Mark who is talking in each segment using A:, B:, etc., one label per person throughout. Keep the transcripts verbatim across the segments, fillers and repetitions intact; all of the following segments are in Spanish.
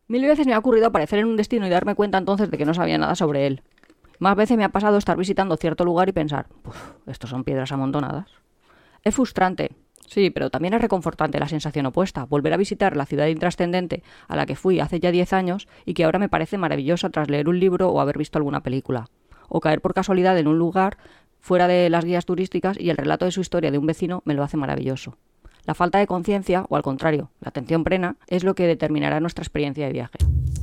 A: Mil veces me ha ocurrido aparecer en un destino y darme cuenta entonces de que no sabía nada sobre él. Más veces me ha pasado estar visitando cierto lugar y pensar, "Uf, estos son piedras amontonadas". Es frustrante, sí, pero también es reconfortante la sensación opuesta, volver a visitar la ciudad intrascendente a la que fui hace ya diez años y que ahora me parece maravillosa tras leer un libro o haber visto alguna película. O caer por casualidad en un lugar fuera de las guías turísticas y el relato de su historia de un vecino me lo hace maravilloso. La falta de conciencia, o al contrario, la atención plena, es lo que determinará nuestra experiencia de viaje.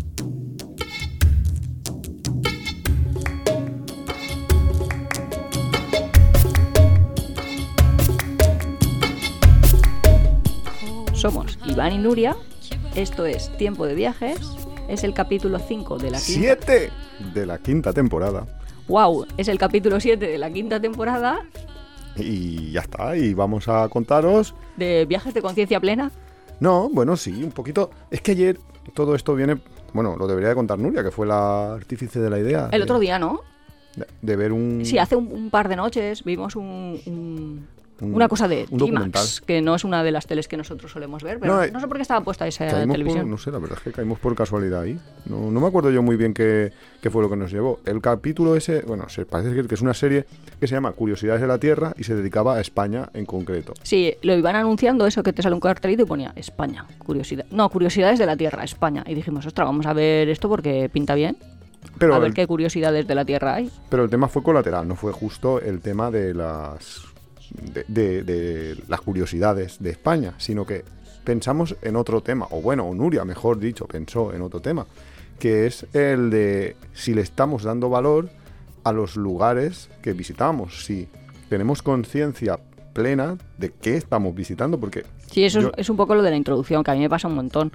A: Somos Iván y Nuria, esto es Tiempo de Viajes, es el capítulo cinco de la quinta...
B: ¡Siete! De la quinta temporada.
A: ¡Wow! Es el capítulo siete de la quinta temporada.
B: Y ya está, y vamos a contaros...
A: ¿De viajes de conciencia plena?
B: No, bueno, sí, un poquito. Es que ayer todo esto viene... Bueno, lo debería de contar Nuria, que fue la artífice de la idea.
A: El
B: de,
A: otro día, ¿no?
B: De, de ver un...
A: Sí, hace un, un par de noches vimos un... un...
B: Un,
A: una cosa de
B: un
A: T-Max, que no es una de las teles que nosotros solemos ver, pero no, no, no sé por qué estaba puesta esa televisión.
B: Por, no sé, la verdad es que caímos por casualidad ahí. No, no me acuerdo yo muy bien qué, qué fue lo que nos llevó. El capítulo ese, bueno, se parece que es una serie que se llama Curiosidades de la Tierra y se dedicaba a España en concreto.
A: Sí, lo iban anunciando eso, que te sale un cartelito y ponía España, curiosidad. No, Curiosidades de la Tierra, España. Y dijimos, ostras, vamos a ver esto porque pinta bien. Pero a ver el, qué curiosidades de la Tierra hay.
B: Pero el tema fue colateral, no fue justo el tema de las... De, de, de las curiosidades de España, sino que pensamos en otro tema, o bueno, Nuria, mejor dicho, pensó en otro tema, que es el de si le estamos dando valor a los lugares que visitamos, si tenemos conciencia plena de qué estamos visitando, porque...
A: Sí, eso
B: yo...
A: es, es un poco lo de la introducción, que a mí me pasa un montón.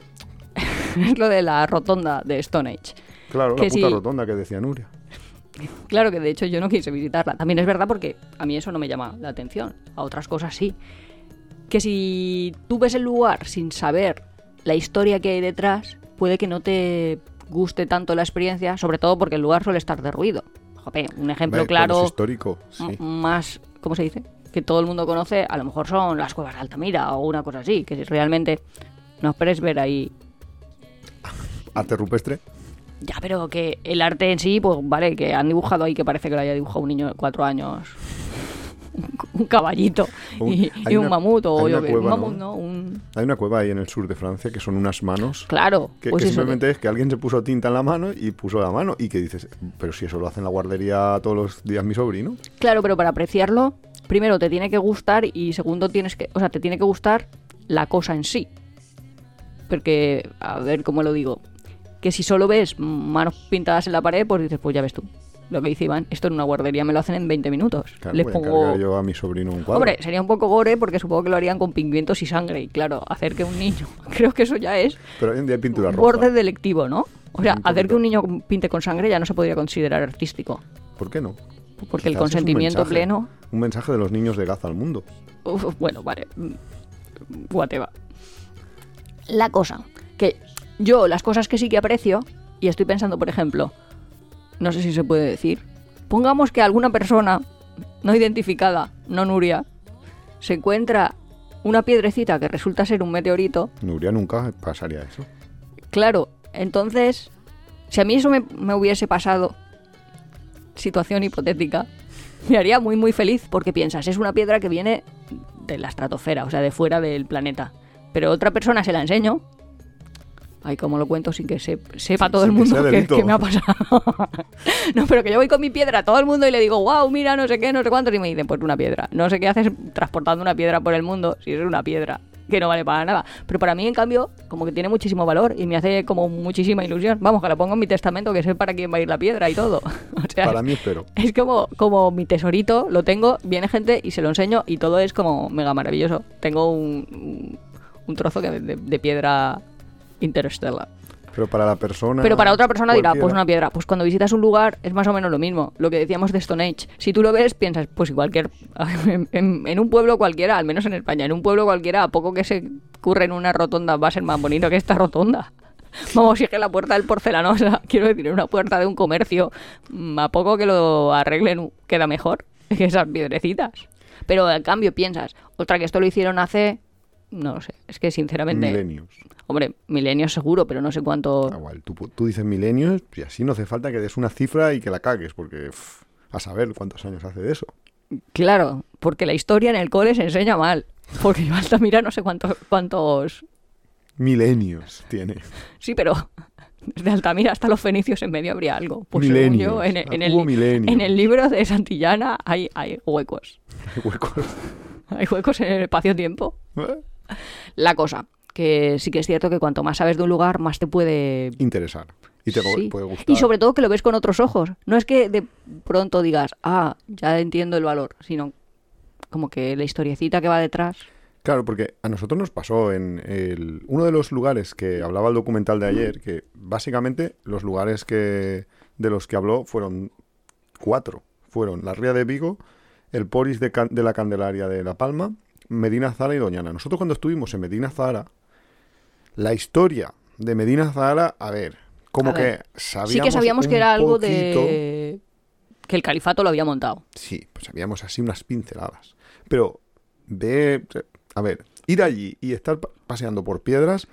A: Es lo de la rotonda de Stone Age.
B: Claro,
A: que
B: la puta
A: si...
B: rotonda que decía Nuria.
A: Claro que de hecho yo no quise visitarla. También es verdad porque a mí eso no me llama la atención. A otras cosas sí. Que si tú ves el lugar sin saber la historia que hay detrás, puede que no te guste tanto la experiencia, sobre todo porque el lugar suele estar derruido. Joder, un ejemplo
B: Ve,
A: claro...
B: Es histórico, sí.
A: m- más, ¿cómo se dice? Que todo el mundo conoce, a lo mejor son las cuevas de Altamira o una cosa así. Que si realmente no esperes ver ahí...
B: Arte rupestre.
A: Ya, pero que el arte en sí, pues vale, que han dibujado ahí que parece que lo haya dibujado un niño de cuatro años. Un caballito un, y, y un una, mamut, o yo que un mamut, ¿no? ¿no? Un...
B: Hay una cueva ahí en el sur de Francia que son unas manos.
A: Claro.
B: Que,
A: pues
B: que simplemente
A: que...
B: es que alguien se puso tinta en la mano y puso la mano y que dices, pero si eso lo hace en la guardería todos los días mi sobrino.
A: Claro, pero para apreciarlo, primero te tiene que gustar y segundo tienes que, o sea, te tiene que gustar la cosa en sí. Porque, a ver cómo lo digo, que si solo ves manos pintadas en la pared, pues dices, pues ya ves tú. Lo que dice Iván, esto en una guardería me lo hacen en veinte minutos.
B: Claro,
A: Les
B: voy
A: pongo...
B: a yo a mi sobrino un cuadro.
A: Hombre, sería un poco gore porque supongo que lo harían con pigmentos y sangre. Y claro, hacer que un niño... Creo que eso ya es...
B: Pero hoy en día hay pintura roja.
A: Borde delictivo, ¿no? O sea,
B: un
A: hacer que un niño pinte con sangre ya no se podría considerar artístico.
B: ¿Por qué no?
A: Porque
B: Quizás
A: el consentimiento
B: es un mensaje,
A: pleno...
B: Un mensaje de los niños de Gaza al mundo.
A: Uf, bueno, vale. Whatever. La cosa, que yo las cosas que sí que aprecio, y estoy pensando, por ejemplo, no sé si se puede decir... Pongamos que alguna persona no identificada, no Nuria, se encuentra una piedrecita que resulta ser un meteorito.
B: Nuria nunca pasaría eso.
A: Claro, entonces, si a mí eso me, me hubiese pasado, situación hipotética, me haría muy muy feliz porque piensas, es una piedra que viene de la estratosfera, o sea, de fuera del planeta. Pero otra persona se la enseño. Ay, ¿cómo lo cuento sin que se, sepa todo el mundo que, que me ha pasado? No, pero que yo voy con mi piedra a todo el mundo y le digo, wow, mira, no sé qué, no sé cuántos, y me dicen, pues una piedra. No sé qué haces transportando una piedra por el mundo si es una piedra que no vale para nada. Pero para mí, en cambio, como que tiene muchísimo valor y me hace como muchísima ilusión. Vamos, que la pongo en mi testamento, que sé para quién va a ir la piedra y todo. O sea,
B: para mí espero.
A: Es como, como mi tesorito, lo tengo, viene gente y se lo enseño y todo es como mega maravilloso. Tengo un, un, un trozo de, de, de piedra... Interstellar.
B: Pero para la persona...
A: Pero para otra persona
B: cualquiera.
A: dirá, pues una piedra. Pues cuando visitas un lugar es más o menos lo mismo. Lo que decíamos de Stone Age. Si tú lo ves, piensas, pues igual que en, en, en un pueblo cualquiera, al menos en España, en un pueblo cualquiera, a poco que se curre en una rotonda va a ser más bonito que esta rotonda. Vamos, si es que la puerta del porcelanosa, quiero decir, una puerta de un comercio, a poco que lo arreglen queda mejor que esas piedrecitas. Pero en cambio piensas, otra que esto lo hicieron hace No lo sé. Es que sinceramente...
B: Milenios.
A: Hombre, milenios seguro, pero no sé cuánto...
B: Ah, igual, tú, tú dices milenios y así no hace falta que des una cifra y que la cagues, porque pff, a saber cuántos años hace de eso.
A: Claro, porque la historia en el cole se enseña mal. Porque yo Altamira no sé cuántos... cuántos...
B: Milenios tiene.
A: Sí, pero desde Altamira hasta los fenicios en medio habría algo. Pues según
B: Milenios.
A: yo, en, en, el,
B: Hubo milenios.
A: en el libro de Santillana hay, hay huecos.
B: Hay huecos.
A: Hay huecos en el espacio-tiempo.
B: ¿Eh?
A: La cosa, que sí que es cierto que cuanto más sabes de un lugar, más te puede...
B: Interesar. Y te
A: Sí.
B: puede gustar.
A: Y sobre todo que lo ves con otros ojos. No es que de pronto digas, ah, ya entiendo el valor, sino como que la historiecita que va detrás...
B: Claro, porque a nosotros nos pasó en el, uno de los lugares que hablaba el documental de ayer, que básicamente los lugares que de los que habló fueron cuatro. Fueron la Ría de Vigo, el Poris de, Can- de la Candelaria de La Palma, Medina Zara y Doñana. Nosotros cuando estuvimos en Medina Zara, la historia de Medina Zara, a ver, como
A: A
B: que
A: ver,
B: sabíamos
A: Sí que sabíamos que
B: un
A: era algo
B: poquito-
A: de... que el califato lo había montado.
B: Sí, pues sabíamos así unas pinceladas. Pero ve... A ver, ir allí y estar pa- paseando por piedras...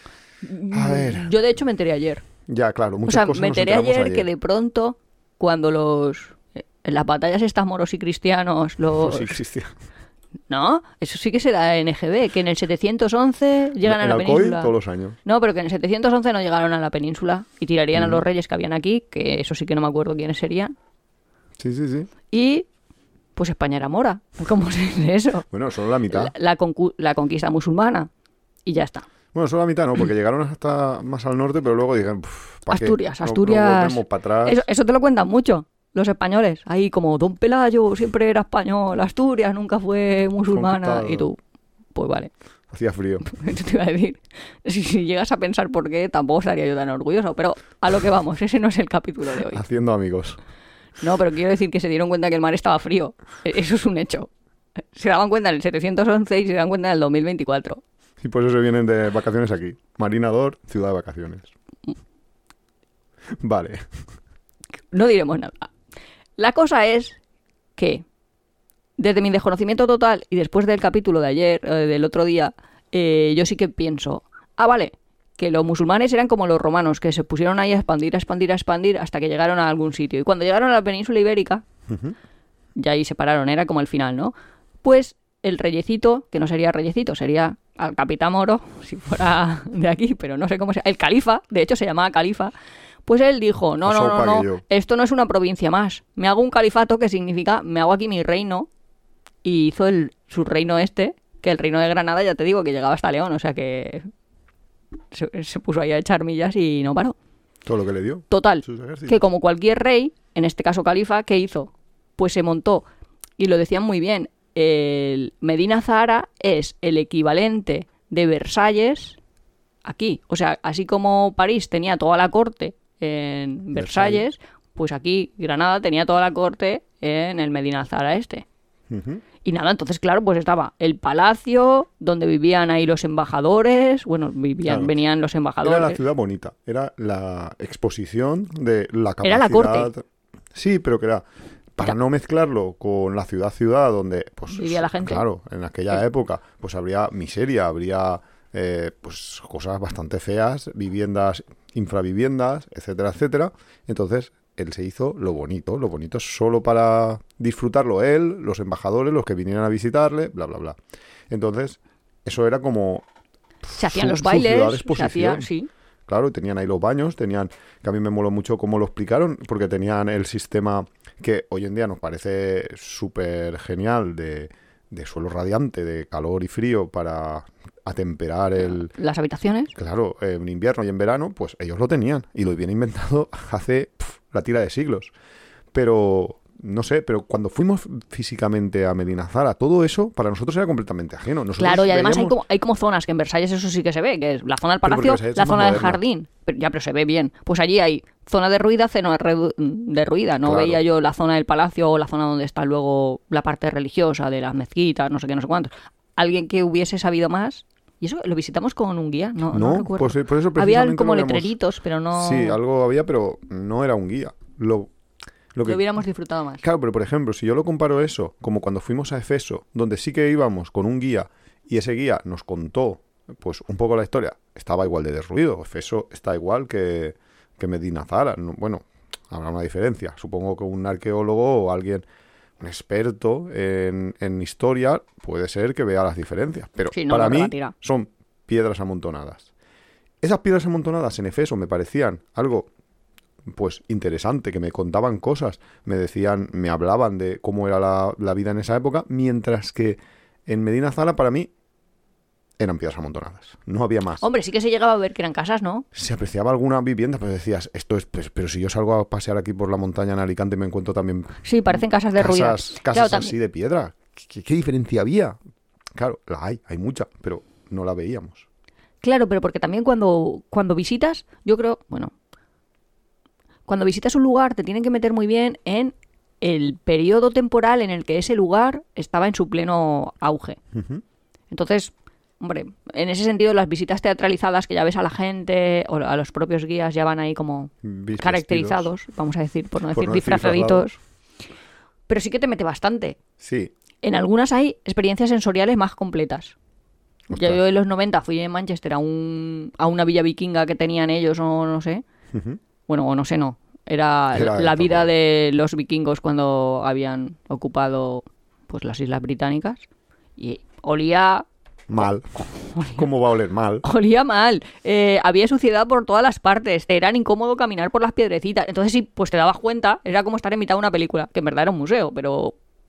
B: A ver...
A: Yo de hecho me enteré ayer.
B: Ya, claro,
A: O
B: muchas
A: sea,
B: cosas
A: me
B: nos
A: enteré
B: enteramos
A: ayer, que de pronto, cuando los... En las batallas estas moros y cristianos, los...
B: Sí, Cristian.
A: ¿No? Eso sí que será N G B, que en el setecientos once llegan a
B: En
A: la
B: Alcoy
A: península.
B: todos los años.
A: No, pero que en el setecientos once no llegaron a la península y tirarían a
B: Ujú.
A: los reyes que habían aquí, que eso sí que no me acuerdo quiénes serían.
B: Sí, sí, sí.
A: Y pues España era mora. ¿Cómo se dice eso?
B: Bueno, solo la mitad.
A: La, la concu- la conquista musulmana. Y ya está.
B: Bueno, solo la mitad no, porque llegaron hasta más al norte, pero luego dijeron... "Puf, ¿pa qué?
A: Asturias,
B: No- no
A: Asturias.
B: volvemos para atrás".
A: Eso, eso te lo cuentan mucho los españoles. Ahí como Don Pelayo siempre era español, Asturias nunca fue musulmana.
B: Conquistado.
A: Y tú, pues vale.
B: Hacía frío.
A: Eso te iba a decir. Si, si llegas a pensar por qué, tampoco estaría yo tan orgulloso. Pero a lo que vamos, ese no es el capítulo de hoy.
B: Haciendo amigos.
A: No, pero quiero decir que se dieron cuenta que el mar estaba frío. E- Eso es un hecho. Se daban cuenta en el setecientos once y se dan cuenta en el dos mil veinticuatro.
B: Y por eso se vienen de vacaciones aquí. Marinador, ciudad de vacaciones. Vale.
A: No diremos nada. La cosa es que, desde mi desconocimiento total y después del capítulo de ayer, eh, del otro día, eh, yo sí que pienso, ah, vale, que los musulmanes eran como los romanos, que se pusieron ahí a expandir, a expandir, a expandir hasta que llegaron a algún sitio. Y cuando llegaron a la península ibérica,
B: Ujú.
A: ya ahí se pararon, era como el final, ¿no? Pues el reyecito, que no sería reyecito, sería al capitán Moro, si fuera de aquí, pero no sé cómo se el califa, de hecho se llamaba califa, pues él dijo, no, no, no,
B: Sopa
A: no,
B: que yo.
A: esto no es una provincia más, me hago un califato que significa, me hago aquí mi reino, y hizo el, su reino este, que el reino de Granada, ya te digo, que llegaba hasta León, o sea que se, se puso ahí a echar millas y no paró.
B: Todo lo que le dio.
A: Total,
B: Sus ejércitos.
A: que como cualquier rey, en este caso califa, ¿qué hizo? Pues se montó, y lo decían muy bien, el Medina Zahara es el equivalente de Versalles aquí. O sea, así como París tenía toda la corte en Versalles, pues aquí Granada tenía toda la corte en el Medina Zahara este.
B: Ujú.
A: Y nada, entonces, claro, pues estaba el palacio donde vivían ahí los embajadores, bueno, vivían,
B: Claro.
A: venían los embajadores.
B: Era la ciudad bonita. Era la exposición de la capacidad...
A: Era la corte.
B: Sí, pero que era... Para
A: Ya.
B: no mezclarlo con la ciudad-ciudad donde... Pues,
A: Vivía la gente.
B: Claro, en aquella
A: Sí.
B: época pues habría miseria, habría eh, pues cosas bastante feas, viviendas, infraviviendas, etcétera, etcétera. Entonces, él se hizo lo bonito. Lo bonito es solo para disfrutarlo él, los embajadores, los que vinieran a visitarle, bla, bla, bla. Entonces, eso era como...
A: Se hacían
B: su-
A: los
B: su ciudad
A: bailes,
B: de
A: se
B: exposición.
A: hacía, sí.
B: Claro, tenían ahí los baños, tenían, que a mí me moló mucho cómo lo explicaron, porque tenían el sistema que hoy en día nos parece súper genial de, de suelo radiante, de calor y frío para atemperar el...
A: Las habitaciones.
B: Claro, en invierno y en verano, pues ellos lo tenían y lo habían inventado hace pf, la tira de siglos. Pero, no sé, pero cuando fuimos físicamente a Medina Zahara, todo eso para nosotros era completamente ajeno. Nosotros
A: Claro, y además hay
B: veíamos-
A: como, hay como zonas que en Versalles eso sí que se ve, que es la zona del
B: Pero porque
A: palacio,
B: Versalles es
A: la
B: más
A: zona del
B: moderna.
A: jardín. Pero, ya, pero se ve bien. Pues allí hay zona derruida, zona redu- derruida. No
B: Claro.
A: veía yo la zona del palacio o la zona donde está luego la parte religiosa de las mezquitas, no sé qué, no sé cuántos. Alguien que hubiese sabido más. Y eso lo visitamos con un guía, no, no,
B: No,
A: recuerdo.
B: pues, eh, por eso
A: Había
B: precisamente
A: como
B: no habíamos-
A: letreritos, pero no
B: Sí, algo había, pero no era un guía. Lo, lo que...
A: lo hubiéramos disfrutado más.
B: Claro, pero por ejemplo, si yo lo comparo eso, como cuando fuimos a Efeso, donde sí que íbamos con un guía Y ese guía nos contó pues un poco la historia. Estaba igual de derruido. Efeso está igual que, que Medina Zara. No, bueno, habrá una diferencia. Supongo que un arqueólogo o alguien, un experto en, en historia, puede ser que vea las diferencias. Pero
A: sí, no,
B: para
A: no
B: mí
A: rebatirá.
B: son piedras amontonadas. Esas piedras amontonadas en Efeso me parecían algo pues interesante, que me contaban cosas, me decían, me hablaban de cómo era la, la vida en esa época, mientras que en Medina Zara para mí eran piedras amontonadas, no había más.
A: Hombre, sí que se llegaba a ver que eran casas, ¿no?
B: Se apreciaba alguna vivienda, pero decías, esto es, pues, pero si yo salgo a pasear aquí por la montaña en Alicante me encuentro también...
A: Sí, parecen casas derruidas.
B: Casas, casas
A: Claro,
B: así
A: también.
B: de piedra. ¿Qué, ¿Qué diferencia había? Claro, la hay, hay mucha, pero no la veíamos.
A: Claro, pero porque también cuando, cuando visitas, yo creo, bueno, cuando visitas un lugar te tienen que meter muy bien en el periodo temporal en el que ese lugar estaba en su pleno auge.
B: Uh-huh.
A: Entonces, hombre, en ese sentido las visitas teatralizadas que ya ves a la gente o a los propios guías ya van ahí como
B: Vis-
A: caracterizados,
B: vestidos.
A: vamos a decir, por no
B: Por
A: decir
B: no decir
A: disfrazaditos. Pero sí que te mete bastante.
B: Sí.
A: En algunas hay experiencias sensoriales más completas. Ya
B: Ostras.
A: yo en los noventa fui en Manchester a, un, a una villa vikinga que tenían ellos o no sé.
B: Uh-huh.
A: Bueno, o no sé, no. Era,
B: Era
A: la
B: esta,
A: vida
B: ¿no?
A: de los vikingos cuando habían ocupado pues las Islas Británicas. Y olía,
B: Mal. ¿Cómo va a oler mal?
A: olía mal. Eh, había suciedad por todas las partes. Era incómodo caminar por las piedrecitas. Entonces sí, pues te dabas cuenta. Era como estar en mitad de una película. Que en verdad era un museo, pero...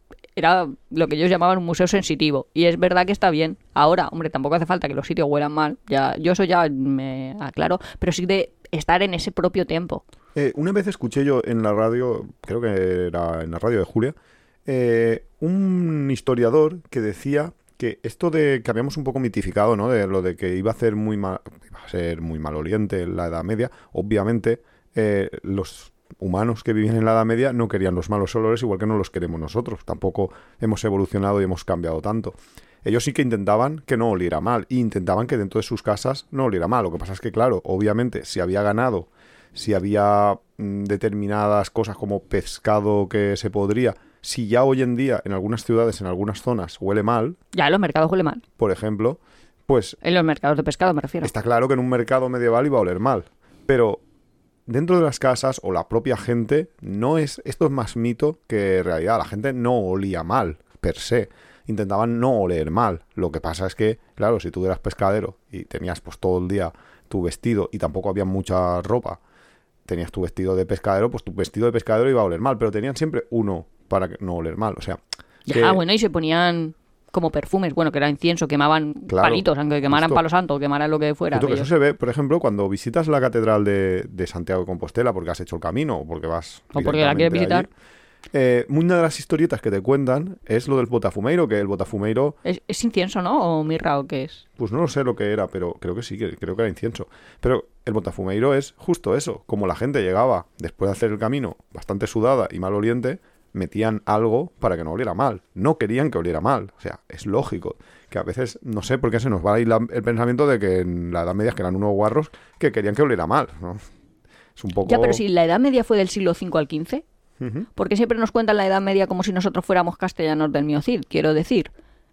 A: Era lo que ellos llamaban un museo sensitivo. Y es verdad que está bien. Ahora, hombre, tampoco hace falta que los sitios huelan mal. Ya, yo eso ya me aclaro. Pero sí de estar en ese propio tiempo.
B: Eh, una vez escuché yo en la radio, creo que era en la radio de Julia, eh, un historiador que decía que esto de que habíamos un poco mitificado, ¿no? De lo de que iba a ser muy mal, iba a ser muy maloliente en la Edad Media. Obviamente, eh, los humanos que vivían en la Edad Media no querían los malos olores igual que no los queremos nosotros. Tampoco hemos evolucionado y hemos cambiado tanto. Ellos sí que intentaban que no oliera mal y intentaban que dentro de sus casas no oliera mal. Lo que pasa es que, claro, obviamente, si había ganado, si había mm, determinadas cosas como pescado que se podría, si ya hoy en día en algunas ciudades, en algunas zonas huele mal,
A: Ya en los mercados huele mal.
B: por ejemplo, pues
A: En los mercados de pescado me refiero.
B: está claro que en un mercado medieval iba a oler mal. Pero dentro de las casas o la propia gente, no es, esto es más mito que realidad. La gente no olía mal, per se. Intentaban no oler mal. Lo que pasa es que, claro, si tú eras pescadero y tenías pues todo el día tu vestido y tampoco había mucha ropa, tenías tu vestido de pescadero, pues tu vestido de pescadero iba a oler mal, pero tenían siempre uno para que no oler mal. O sea,
A: Ya,
B: que-
A: bueno, y se ponían como perfumes, bueno, que era incienso, quemaban
B: Claro,
A: palitos, aunque quemaran
B: justo.
A: palo santo, quemaran lo que fuera.
B: Justo que eso
A: aquellos.
B: se ve, por ejemplo, cuando visitas la catedral de, de Santiago de Compostela porque has hecho el camino o porque vas
A: O porque la quieres
B: directamente
A: visitar.
B: allí. Eh, una de las historietas que te cuentan es lo del botafumeiro, que el botafumeiro,
A: ¿Es, es incienso, ¿no? ¿O mirra o qué es?
B: pues no lo sé lo que era, pero creo que sí, que creo que era incienso. Pero el botafumeiro es justo eso, como la gente llegaba después de hacer el camino bastante sudada y maloliente, metían algo para que no oliera mal. No querían que oliera mal. O sea, es lógico que a veces, no sé por qué se nos va a ir la- el pensamiento de que en la Edad Media que eran unos guarros que querían que oliera mal, ¿no? Es un poco...
A: Ya, pero si la Edad Media fue del siglo cinco al quince,
B: Ujú.
A: ¿por qué siempre nos cuentan la Edad Media como si nosotros fuéramos castellanos del Miocid? Quiero decir,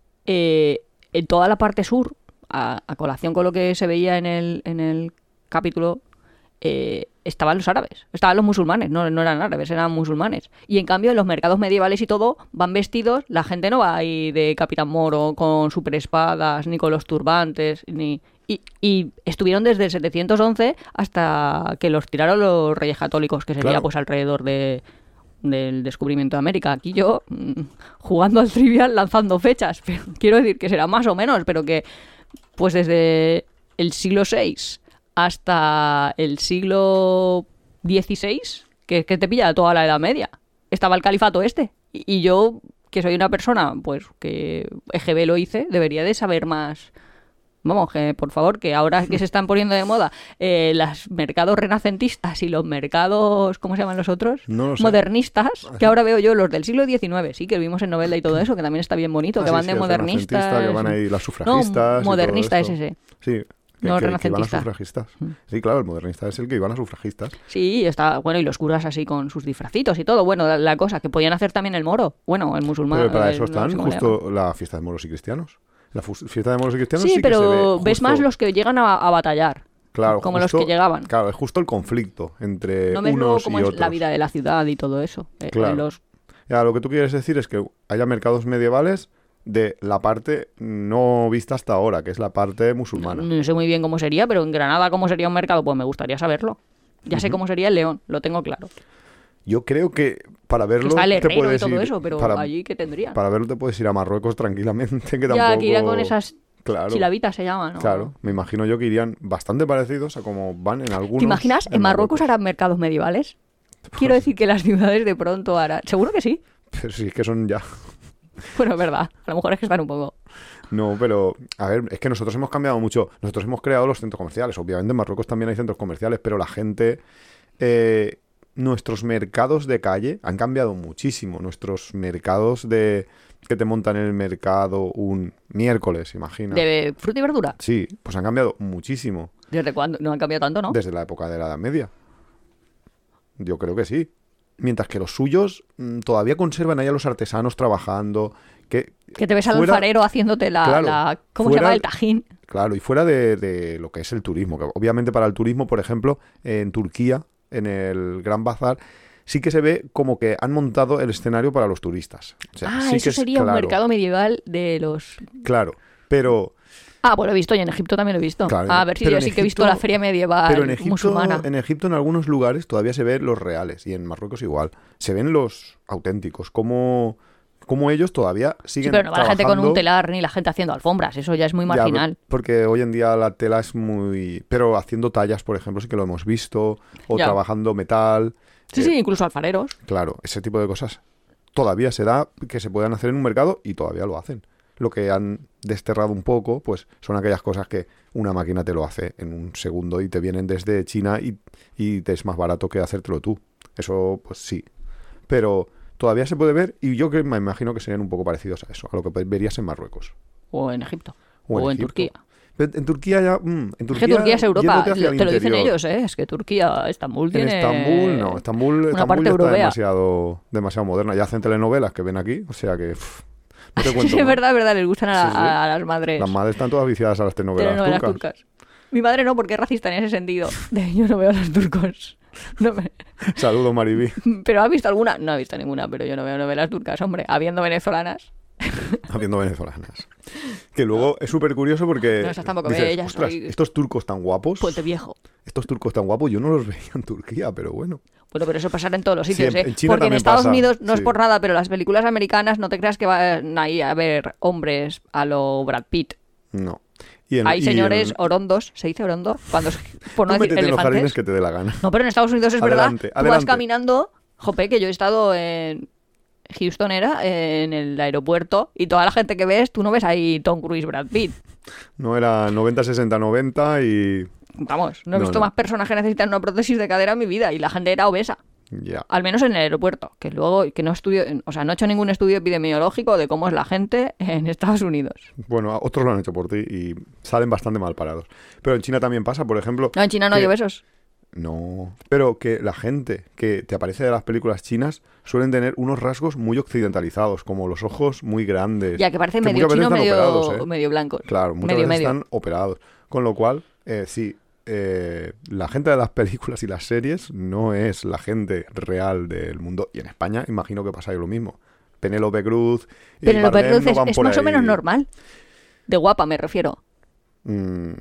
A: eh, en toda la parte sur, a, a colación con lo que se veía en el, en el capítulo, eh, estaban los árabes, estaban los musulmanes, no, no eran árabes, eran musulmanes. Y en cambio en los mercados medievales y todo van vestidos, la gente no va ahí de Capitán Moro con super espadas, ni con los turbantes, ni... Y, y estuvieron desde el setecientos once hasta que los tiraron los reyes católicos, que sería
B: Claro.
A: pues alrededor de, del descubrimiento de América. Aquí yo mm, jugando al trivial, lanzando fechas, pero quiero decir que será más o menos, pero que pues desde el siglo seis hasta el siglo dieciséis, que, que te pilla toda la Edad Media, estaba el califato este. Y, y yo, que soy una persona, pues que E G B lo hice, debería de saber más. Vamos, que por favor, que ahora que se están poniendo de moda eh, los mercados renacentistas y los mercados, ¿cómo se llaman los otros?
B: No lo sé.
A: Modernistas, que ahora veo yo los del siglo diecinueve, sí, que vimos en Novelda y todo eso, que también está bien bonito,
B: Ah,
A: que
B: sí,
A: van
B: sí,
A: de
B: el
A: modernistas.
B: renacentista, que van ahí las sufragistas.
A: No,
B: y
A: modernista
B: todo
A: es
B: esto.
A: ese.
B: Sí. Que,
A: No,
B: que- que iban a
A: renacentista.
B: sufragistas. Sí, claro, el modernista es el que iban a sufragistas.
A: Sí, está, bueno, y los curas así con sus disfracitos y todo. Bueno, la, la cosa, que podían hacer también el moro. Bueno, el musulmán.
B: Pero para
A: el-
B: eso
A: no
B: están
A: sé cómo le
B: justo la fiesta de moros y cristianos. La fu- fiesta de moros y cristianos
A: Sí,
B: sí, que se ve
A: pero
B: justo,
A: ves más los que llegan a, a batallar.
B: claro,
A: como
B: justo-
A: los que llegaban.
B: Claro, es justo el conflicto entre
A: No ves luego
B: unos
A: cómo
B: y
A: es
B: otros.
A: la vida de la ciudad y todo eso. eh,
B: Claro.
A: los-
B: Ya, lo que tú quieres decir es que haya mercados medievales de la parte no vista hasta ahora, que es la parte musulmana.
A: No sé muy bien cómo sería, pero en Granada cómo sería un mercado, pues me gustaría saberlo. Ya sé cómo sería el León, lo tengo claro.
B: Yo creo que para
A: Que
B: verlo
A: está el
B: te
A: herrero y
B: puedes
A: todo
B: ir
A: eso, pero
B: para,
A: allí ¿qué tendría?
B: para verlo te puedes ir a Marruecos tranquilamente, que
A: Ya,
B: tampoco
A: que irá con esas
B: claro,
A: chilavitas se llaman, ¿no?
B: claro, me imagino yo que irían bastante parecidos a como van en algunos.
A: ¿Te imaginas? ¿En Marruecos harán mercados medievales? Quiero decir que las ciudades de pronto harán... Seguro que sí.
B: Pero sí, es que son ya.
A: Bueno, es verdad. A lo mejor es que están un poco...
B: No, pero a ver, es que nosotros hemos cambiado mucho. Nosotros hemos creado los centros comerciales. Obviamente en Marruecos también hay centros comerciales, pero la gente, eh, nuestros mercados de calle han cambiado muchísimo. Nuestros mercados de que te montan en el mercado un miércoles, imagina.
A: ¿De fruta y verdura?
B: Sí, pues han cambiado muchísimo
A: ¿Desde cuándo? No han cambiado tanto, ¿no?
B: desde la época de la Edad Media. Yo creo que sí. Mientras que los suyos mm, todavía conservan ahí a los artesanos trabajando. Que,
A: Que te ves al
B: fuera-
A: alfarero haciéndote la...
B: Claro,
A: la- ¿Cómo
B: fuera-
A: se llama? El tajín.
B: Claro, y fuera de, de lo que es el turismo, que obviamente para el turismo, por ejemplo, en Turquía, en el Gran Bazar, sí que se ve como que han montado el escenario para los turistas. O sea,
A: Ah,
B: sí
A: eso
B: que es-
A: sería un
B: claro,
A: mercado medieval de los...
B: Claro, pero,
A: Ah, pues lo he visto y en Egipto también lo he visto.
B: Claro,
A: Ah, a ver si
B: pero
A: yo
B: en
A: sí que he visto
B: Egipto-
A: la feria medieval
B: pero en Egipto,
A: musulmana.
B: en Egipto en algunos lugares todavía se ven los reales y en Marruecos igual. Se ven los auténticos, como, como ellos todavía
A: Sí,
B: siguen
A: pero no va la gente con un
B: trabajando.
A: telar ni la gente haciendo alfombras. Eso ya es muy
B: Ya,
A: marginal.
B: porque hoy en día la tela es muy... Pero haciendo tallas, por ejemplo, sí que lo hemos visto. O
A: Ya.
B: trabajando metal.
A: Sí,
B: eh,
A: sí, incluso alfareros.
B: Claro, ese tipo de cosas todavía se da que se puedan hacer en un mercado y todavía lo hacen. Lo que han desterrado un poco, pues son aquellas cosas que una máquina te lo hace en un segundo y te vienen desde China y, y te es más barato que hacértelo tú. Eso, pues sí. Pero todavía se puede ver y yo que me imagino que serían un poco parecidos a eso, a lo que verías en Marruecos.
A: O en Egipto.
B: O
A: O
B: en
A: en,
B: Egipto.
A: Turquía.
B: Pero en Turquía ya... mm, en
A: Es
B: Turquía,
A: que Turquía es Europa.
B: yéndote hacia
A: Lo-
B: el
A: te lo dicen
B: interior.
A: ellos, ¿eh? Es que Turquía, Estambul
B: En
A: tiene...
B: Estambul, no. Estambul,
A: una
B: Estambul
A: parte
B: ya está
A: europea.
B: demasiado, demasiado moderna. Ya hacen telenovelas que ven aquí, o sea que... pff, no te
A: Sí,
B: cuento
A: es
B: más.
A: verdad, es verdad. Les gustan a,
B: Sí, sí.
A: a las madres.
B: Las madres están todas viciadas a las telenovelas,
A: telenovelas
B: turcas.
A: turcas. Mi madre no, porque es racista en ese sentido. De, yo no veo a los turcos. No me-
B: Saludos, Maribí.
A: ¿Pero has visto alguna? No he visto ninguna, pero yo no veo novelas turcas, hombre. Habiendo venezolanas.
B: Habiendo venezolanas. Que luego es súper curioso porque...
A: No, esas tampoco
B: dices,
A: ve, ellas
B: "Ostras,
A: soy-
B: estos turcos tan guapos...
A: Puente Viejo.
B: Estos turcos tan guapos yo no los veía en Turquía, pero bueno.
A: Bueno, pero eso pasará en todos los sitios,
B: Sí, en-
A: ¿eh?
B: en China
A: Porque en
B: también
A: Estados
B: pasa,
A: Unidos no es
B: sí.
A: por nada, pero las películas americanas no te creas que van ahí a ver hombres a lo Brad Pitt.
B: No. Y en-
A: Hay
B: y
A: señores
B: en-
A: orondos, ¿se dice orondo? Cuando es, por no
B: Tú
A: decir
B: métete en los jardines
A: elefantes.
B: que te dé la gana.
A: No, pero en Estados Unidos es
B: Adelante,
A: verdad. Tú vas
B: adelante.
A: caminando, jope, que yo he estado en Houston era, en el aeropuerto, y toda la gente que ves, tú no ves ahí Tom Cruise, Brad Pitt.
B: No era noventa, sesenta, noventa y...
A: Vamos, no he
B: No,
A: visto
B: no.
A: más personas que necesitan una prótesis de cadera en mi vida, y la gente era obesa.
B: Ya.
A: Al menos en el aeropuerto, que luego que no estudio, o sea, no he hecho ningún estudio epidemiológico de cómo es la gente en Estados Unidos.
B: Bueno, otros lo han hecho por ti y salen bastante mal parados. Pero en China también pasa, por ejemplo...
A: No, en China no
B: que-
A: hay obesos.
B: No, pero que la gente que te aparece de las películas chinas suelen tener unos rasgos muy occidentalizados, como los ojos muy grandes.
A: Ya que parece
B: que
A: medio
B: muchas veces
A: chino,
B: están
A: medio,
B: operados, ¿eh?
A: medio blanco.
B: Claro, muchas
A: medio,
B: veces
A: medio.
B: están operados. Con lo cual, eh, sí, eh, la gente de las películas y las series no es la gente real del mundo. Y en España imagino que pasa lo mismo. Penélope Cruz y
A: Penélope
B: Bardem
A: Cruz
B: no
A: es,
B: van
A: es
B: por
A: más o
B: ahí.
A: menos normal. De guapa me refiero.
B: Mm,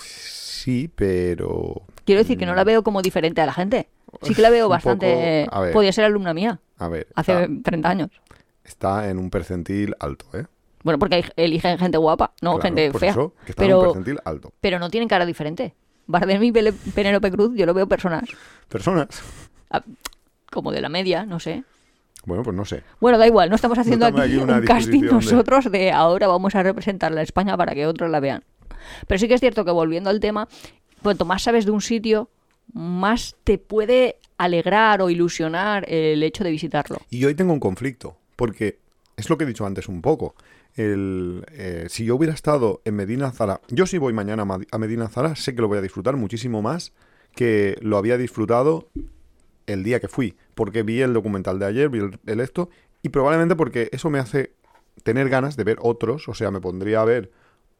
B: sí, pero...
A: Quiero decir que no la veo como diferente a la gente. Sí que la veo
B: Un
A: bastante...
B: poco- a ver.
A: Podía ser alumna mía
B: A ver,
A: hace
B: está,
A: treinta años.
B: está en un percentil alto, ¿eh?
A: Bueno, porque hay- eligen gente guapa, no
B: Claro,
A: gente
B: pues
A: fea.
B: eso, que está en un
A: pero,
B: percentil alto.
A: pero no tienen cara diferente. Bardem y Pele- Penélope Cruz, yo lo veo personas
B: Personas.
A: ah, como de la media, no sé.
B: Bueno, pues no sé.
A: Bueno, da igual, no estamos haciendo
B: estamos
A: aquí
B: aquí una
A: un casting
B: disquisición de-
A: nosotros de ahora vamos a representar a España para que otros la vean. Pero sí que es cierto que volviendo al tema, cuanto más sabes de un sitio, más te puede alegrar o ilusionar el hecho de visitarlo.
B: Y hoy tengo un conflicto, porque es lo que he dicho antes un poco. El, eh, si yo hubiera estado en Medina Zara, yo si voy mañana a Mad- a Medina Zara, sé que lo voy a disfrutar muchísimo más que lo había disfrutado el día que fui, porque vi el documental de ayer, vi el, el esto, y probablemente porque eso me hace tener ganas de ver otros, o sea, me pondría a ver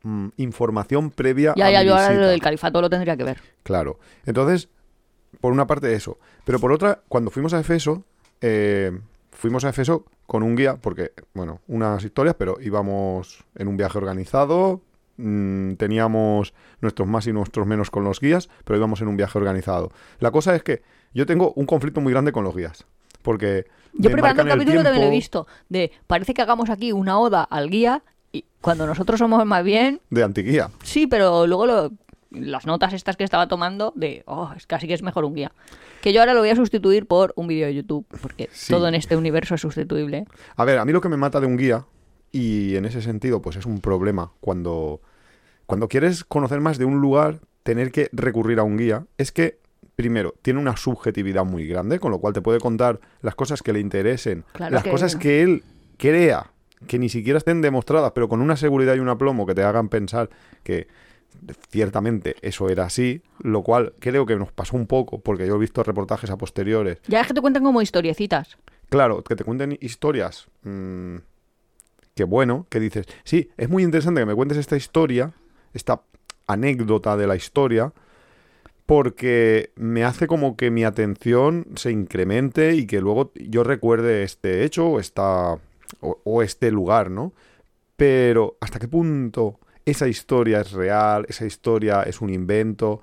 B: mm, información previa
A: Ya,
B: a
A: ya,
B: mi
A: yo ahora
B: visita.
A: lo del califato lo tendría que ver.
B: Claro. Entonces, por una parte eso. Pero por otra, cuando fuimos a Efeso, eh, fuimos a Efeso con un guía, porque, bueno, unas historias, pero íbamos en un viaje organizado, mmm, teníamos nuestros más y nuestros menos con los guías, pero íbamos en un viaje organizado. La cosa es que yo tengo un conflicto muy grande con los guías, porque...
A: Yo
B: me
A: preparando el
B: marcan
A: capítulo también lo he
B: tiempo
A: visto, de parece que hagamos aquí una oda al guía, y cuando nosotros somos más bien,
B: de antiguía.
A: sí, pero luego lo- las notas estas que estaba tomando de, oh, es casi que es mejor un guía. Que yo ahora lo voy a sustituir por un vídeo de YouTube, porque
B: Sí.
A: todo en este universo es sustituible.
B: A ver, a mí lo que me mata de un guía, y en ese sentido, pues es un problema, cuando, cuando quieres conocer más de un lugar, tener que recurrir a un guía, es que, primero, tiene una subjetividad muy grande, con lo cual te puede contar las cosas que le interesen,
A: Claro
B: las
A: que-
B: cosas que él crea, que ni siquiera estén demostradas, pero con una seguridad y un aplomo que te hagan pensar que ciertamente eso era así, lo cual creo que nos pasó un poco, porque yo he visto reportajes a posteriores.
A: Ya es que te cuentan como historiecitas.
B: Claro, que te cuenten historias. Mmm, que bueno, que dices, sí, es muy interesante que me cuentes esta historia, esta anécdota de la historia, porque me hace como que mi atención se incremente y que luego yo recuerde este hecho o, esta, o, o este lugar, ¿no? Pero ¿hasta qué punto esa historia es real? ¿Esa historia es un invento?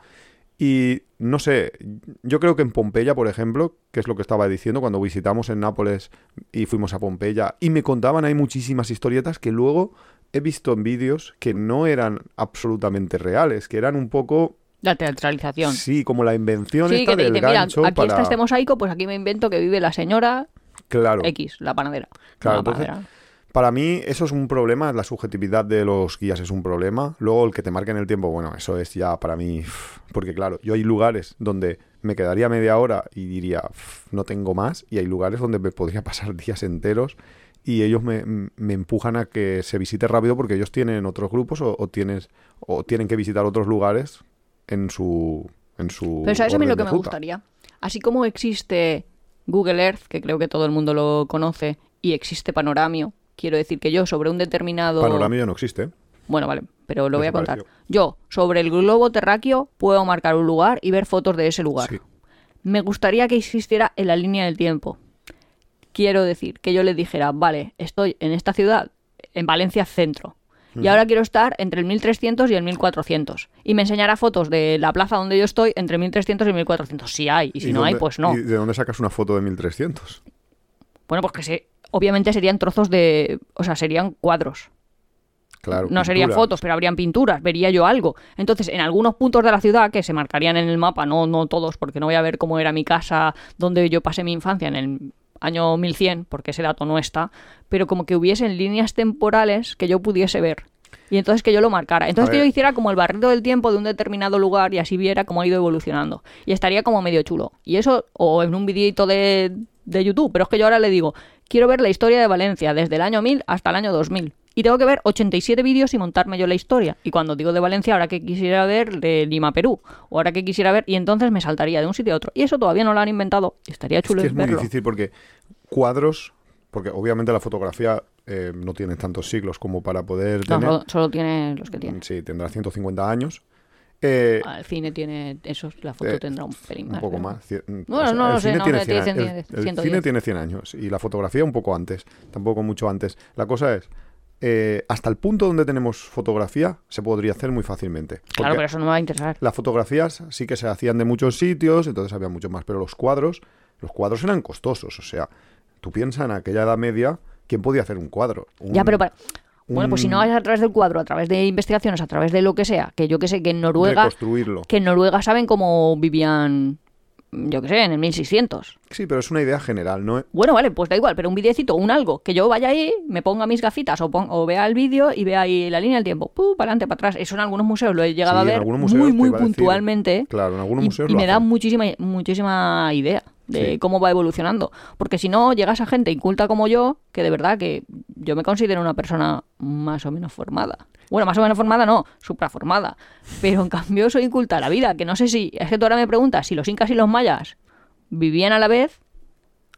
B: Y no sé, yo creo que en Pompeya, por ejemplo, que es lo que estaba diciendo, cuando visitamos en Nápoles y fuimos a Pompeya, y me contaban ahí muchísimas historietas que luego he visto en vídeos que no eran absolutamente reales, que eran un poco,
A: La teatralización.
B: sí, como la invención
A: Sí,
B: esta
A: que te
B: del
A: dicen, mira,
B: gancho
A: aquí
B: para...
A: está este mosaico, pues aquí me invento que vive la señora
B: Claro,
A: X, la panadera.
B: claro,
A: La
B: entonces...
A: panadera.
B: Para mí eso es un problema, la subjetividad de los guías es un problema. Luego el que te marquen el tiempo, bueno, eso es ya para mí... uff, porque claro, yo hay lugares donde me quedaría media hora y diría, uff, no tengo más. Y hay lugares donde me podría pasar días enteros y ellos me, me empujan a que se visite rápido porque ellos tienen otros grupos o, o, tienes, o tienen que visitar otros lugares en su, en su
A: Pero ¿sabes a mí
B: orden
A: lo que
B: de
A: me
B: ruta.
A: gustaría? Así como existe Google Earth, que creo que todo el mundo lo conoce, y existe Panoramio, quiero decir que yo sobre un determinado...
B: Panoramio ya no existe.
A: Bueno, vale, pero lo voy a contar.
B: Desapareció.
A: Yo, sobre el globo terráqueo, puedo marcar un lugar y ver fotos de ese lugar.
B: Sí.
A: Me gustaría que existiera en la línea del tiempo. Quiero decir, que yo les dijera, vale, estoy en esta ciudad, en Valencia Centro, y ahora quiero estar entre el mil trescientos y el mil cuatrocientos. Y me enseñará fotos de la plaza donde yo estoy entre mil trescientos y mil cuatrocientos. Si hay, y si no hay,
B: dónde-
A: pues no.
B: ¿Y de dónde sacas una foto de mil trescientos?
A: Bueno, pues que se, obviamente serían trozos de... O sea, serían cuadros.
B: Claro.
A: No serían
B: pintura.
A: fotos, pero habrían pinturas, vería yo algo. Entonces, en algunos puntos de la ciudad que se marcarían en el mapa, no, no todos, porque no voy a ver cómo era mi casa donde yo pasé mi infancia en el año mil cien, porque ese dato no está, pero como que hubiesen líneas temporales que yo pudiese ver. Y entonces que yo lo marcara. Entonces
B: A
A: que yo
B: ver.
A: hiciera como el barrido del tiempo de un determinado lugar y así viera cómo ha ido evolucionando. Y estaría como medio chulo. Y eso, o en un videito de, de YouTube, pero es que yo ahora le digo, quiero ver la historia de Valencia desde el año mil hasta el año dos mil. Y tengo que ver ochenta y siete vídeos y montarme yo la historia. Y cuando digo de Valencia, ahora que quisiera ver de Lima, Perú. O ahora que quisiera ver, y entonces me saltaría de un sitio a otro. Y eso todavía no lo han inventado. Y estaría
B: Es
A: chulo
B: que es muy
A: verlo.
B: difícil porque cuadros, porque obviamente la fotografía eh, no tiene tantos siglos como para poder
A: No,
B: tener.
A: solo, solo tiene los que tiene.
B: Sí, tendrá ciento cincuenta años. Eh,
A: El cine tiene esos, la foto
B: eh,
A: tendrá un pelín
B: un
A: más.
B: poco
A: pero-
B: más. Cie-
A: Bueno,
B: o sea,
A: no
B: el
A: lo sé,
B: cine
A: no
B: tiene
A: sé,
B: cien
A: te dicen
B: años. El- el
A: ciento
B: cine
A: diez.
B: tiene cien años y la fotografía un poco antes, tampoco mucho antes. La cosa es, eh, hasta el punto donde tenemos fotografía se podría hacer muy fácilmente.
A: Claro,
B: Porque
A: pero eso no me va a interesar.
B: las fotografías sí que se hacían de muchos sitios, entonces había mucho más, pero los cuadros, los cuadros eran costosos, o sea, tú piensas en aquella Edad Media, ¿quién podía hacer un cuadro? Un-
A: Ya, pero para... Bueno, pues si no
B: un-
A: es a través del cuadro, a través de investigaciones, a través de lo que sea, que yo que sé, que en Noruega,
B: reconstruirlo.
A: que en Noruega saben cómo vivían, yo que sé, en el mil seiscientos.
B: Sí, pero es una idea general, ¿no?
A: Bueno, vale, pues da igual, pero un videocito, un algo, que yo vaya ahí, me ponga mis gafitas o, pon- o vea el vídeo y vea ahí la línea del tiempo, ¡pum! Para adelante, para atrás. Eso en algunos museos lo he llegado
B: Sí,
A: a
B: en
A: ver
B: algunos museos
A: muy,
B: te
A: muy
B: iba a decir.
A: puntualmente.
B: Claro, en algunos
A: y,
B: museos
A: y
B: lo
A: me da
B: hacen.
A: muchísima, muchísima idea de
B: Sí.
A: cómo va evolucionando. Porque si no, llegas a gente inculta como yo, que de verdad que yo me considero una persona más o menos formada. Bueno, más o menos formada no, supraformada. Pero en cambio soy inculta a la vida, que no sé si... Es que tú ahora me preguntas si los incas y los mayas vivían a la vez.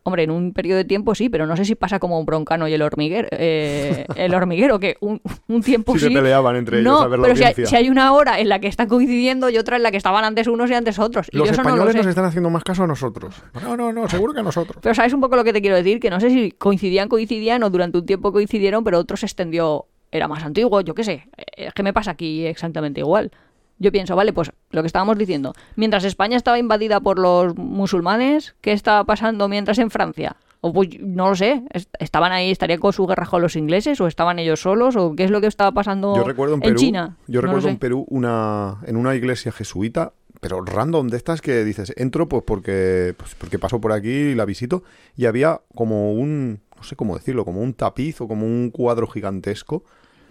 A: Hombre, en un periodo de tiempo sí, pero no sé si pasa como un Broncano y el hormiguero. Eh, el hormiguero, que un, un tiempo
B: sí.
A: sí.
B: Se peleaban entre
A: no,
B: ellos a ver la
A: pero si hay,
B: audiencia.
A: si hay una hora en la que están coincidiendo y otra en la que estaban antes unos y antes otros. Y
B: Los
A: yo eso
B: españoles
A: no lo sé.
B: nos están haciendo más caso a nosotros. No, no, no, seguro que a nosotros.
A: Pero sabes un poco lo que te quiero decir, que no sé si coincidían, coincidían o durante un tiempo coincidieron, pero otro se extendió, era más antiguo, yo qué sé. Es que me pasa aquí exactamente igual. Yo pienso, vale, pues lo que estábamos diciendo, mientras España estaba invadida por los musulmanes, ¿qué estaba pasando mientras en Francia? O pues no lo sé, estaban ahí, estarían con su guerra con los ingleses, o estaban ellos solos, o qué es lo que estaba pasando
B: yo recuerdo en,
A: en
B: Perú,
A: China.
B: Yo
A: no
B: recuerdo en Perú una, en una iglesia jesuita, pero random de estas que dices, entro pues porque, pues porque paso por aquí y la visito, y había como un, no sé cómo decirlo, como un tapiz o como un cuadro gigantesco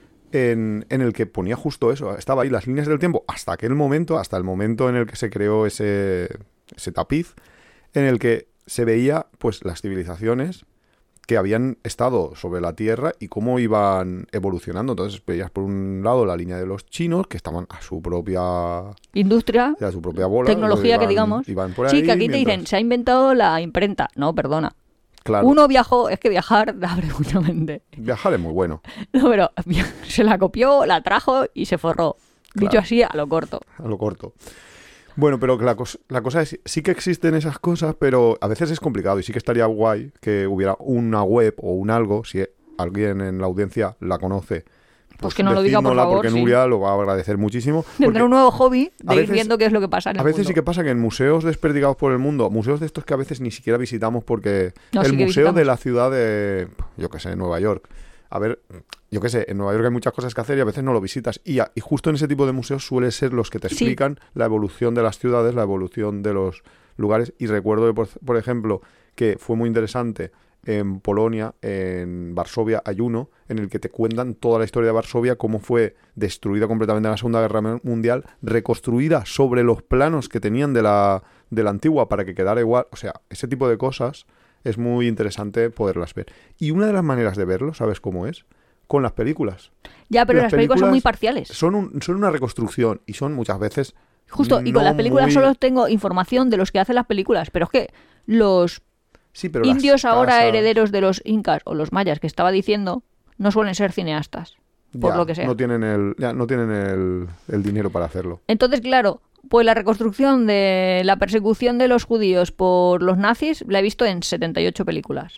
B: en, en el que ponía justo eso, estaba ahí las líneas del tiempo hasta aquel momento, hasta el momento en el que se creó ese, ese tapiz, en el que se veía pues las civilizaciones que habían estado sobre la Tierra y cómo iban evolucionando. Entonces veías por un lado la línea de los chinos, que estaban a su propia
A: industria,
B: a su propia bola,
A: tecnología
B: iban,
A: que digamos.
B: iban por
A: sí,
B: ahí
A: que aquí
B: mientras...
A: te dicen, se ha inventado la imprenta. No, perdona.
B: Claro.
A: Uno viajó, es que viajar abre mucha mente.
B: Viajar es muy bueno.
A: No, pero se la copió, la trajo y se forró. Claro. Dicho así, a lo corto.
B: A lo corto. Bueno, pero la, cos- la cosa es, sí que existen esas cosas, pero a veces es complicado y sí que estaría guay que hubiera una web o un algo, si alguien en la audiencia la conoce.
A: Pues, pues que no lo diga, por favor.
B: Porque
A: sí.
B: Nuria lo va a agradecer muchísimo.
A: Tendrá un nuevo hobby de
B: veces,
A: ir viendo qué es lo que pasa en el
B: A veces
A: mundo.
B: sí que pasa que en museos desperdigados por el mundo, museos de estos que a veces ni siquiera visitamos porque
A: no,
B: el
A: sí
B: museo
A: visitamos.
B: de la ciudad de, yo qué sé, Nueva York. A ver, yo qué sé, en Nueva York hay muchas cosas que hacer y a veces no lo visitas. Y, a, y justo en ese tipo de museos suele ser los que te explican sí. la evolución de las ciudades, la evolución de los lugares. Y recuerdo, por, por ejemplo, que fue muy interesante en Polonia, en Varsovia, hay uno en el que te cuentan toda la historia de Varsovia, cómo fue destruida completamente en la Segunda Guerra Mundial, reconstruida sobre los planos que tenían de la, de la antigua para que quedara igual. O sea, ese tipo de cosas es muy interesante poderlas ver. Y una de las maneras de verlo, ¿sabes cómo es? Con las películas.
A: Ya, pero las, las películas, películas son muy parciales.
B: Son, un, son una reconstrucción y son muchas veces...
A: Justo, y con
B: no
A: las películas
B: muy...
A: solo tengo información de los que hacen las películas, pero es que los
B: sí, pero
A: indios ahora
B: casas...
A: herederos de los incas o los mayas que estaba diciendo no suelen ser cineastas, por
B: ya,
A: lo que sea.
B: No tienen, el, ya, no tienen el, el dinero para hacerlo.
A: Entonces, claro... Pues la reconstrucción de la persecución de los judíos por los nazis la he visto en setenta y ocho películas.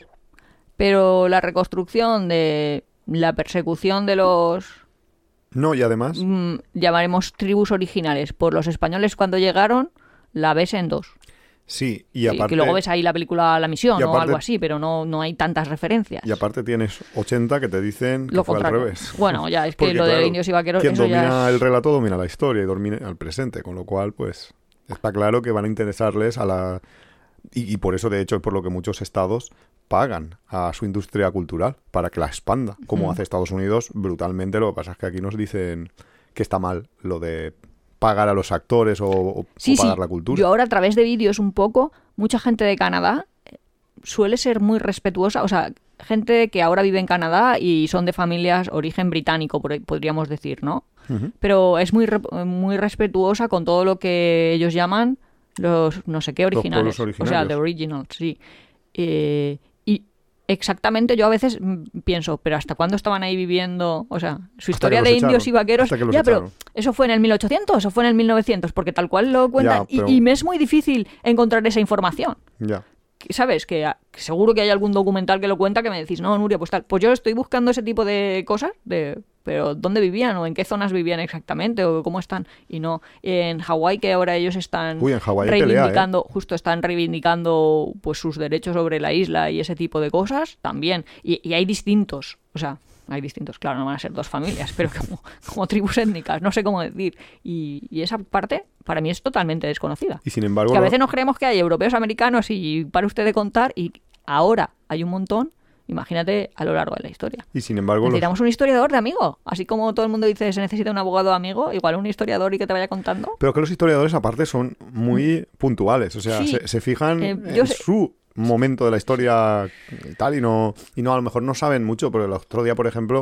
A: Pero la reconstrucción de la persecución de los...
B: No, y además...
A: Mmm, llamaremos tribus originales por los españoles cuando llegaron, la ves en dos.
B: Sí, y aparte...
A: Y que luego ves ahí la película La Misión
B: aparte,
A: o algo así, pero no, no hay tantas referencias.
B: Y aparte tienes ochenta que te dicen que
A: lo
B: fue
A: contrario.
B: al revés.
A: Bueno, ya es que
B: Porque,
A: lo de
B: claro,
A: indios y vaqueros...
B: quien
A: eso
B: domina
A: ya es...
B: el relato domina la historia y domina el presente, con lo cual, pues, está claro que van a interesarles a la... Y, y por eso, de hecho, es por lo que muchos estados pagan a su industria cultural para que la expanda, como mm. hace Estados Unidos brutalmente. Lo que pasa es que aquí nos dicen que está mal lo de pagar a los actores o, o,
A: sí,
B: o pagar
A: sí.
B: la cultura.
A: Yo ahora a través de vídeos un poco, mucha gente de Canadá suele ser muy respetuosa, o sea, gente que ahora vive en Canadá y son de familias origen británico, podríamos decir, ¿no? Uh-huh. Pero es muy muy respetuosa con todo lo que ellos llaman los no sé qué originales, o sea, the originals, sí. Eh, y exactamente yo a veces pienso, pero ¿hasta cuándo estaban ahí viviendo? O sea, su historia de indios y vaqueros, ya,
B: echaron.
A: Pero eso fue en el mil ochocientos o fue en el mil novecientos, porque tal cual lo cuentan, ya, pero... y, y me es muy difícil encontrar esa información.
B: Ya.
A: ¿Sabes? Que, que seguro que hay algún documental que lo cuenta que me decís, no, Nuria, pues tal. Pues yo estoy buscando ese tipo de cosas, de pero ¿dónde vivían? ¿O en qué zonas vivían exactamente? ¿O cómo están? Y no, en Hawái, que ahora ellos están
B: Uy, en Hawái
A: reivindicando,
B: pelea, ¿eh?
A: justo están reivindicando pues sus derechos sobre la isla y ese tipo de cosas, también. Y, y hay distintos, o sea... Hay distintos, claro, no van a ser dos familias, pero como, como tribus étnicas, no sé cómo decir. Y, y esa parte para mí es totalmente desconocida.
B: Y sin embargo...
A: Que a veces nos creemos que hay europeos, americanos y para usted de contar, y ahora hay un montón, imagínate a lo largo de la historia.
B: Y sin embargo...
A: Necesitamos
B: los...
A: un historiador de amigo. Así como todo el mundo dice se necesita un abogado amigo, igual un historiador y que te vaya contando.
B: Pero que los historiadores aparte son muy puntuales, o sea, sí. se, se fijan eh, en sé... su... momento de la historia y tal, y no, y no, a lo mejor no saben mucho, pero el otro día, por ejemplo,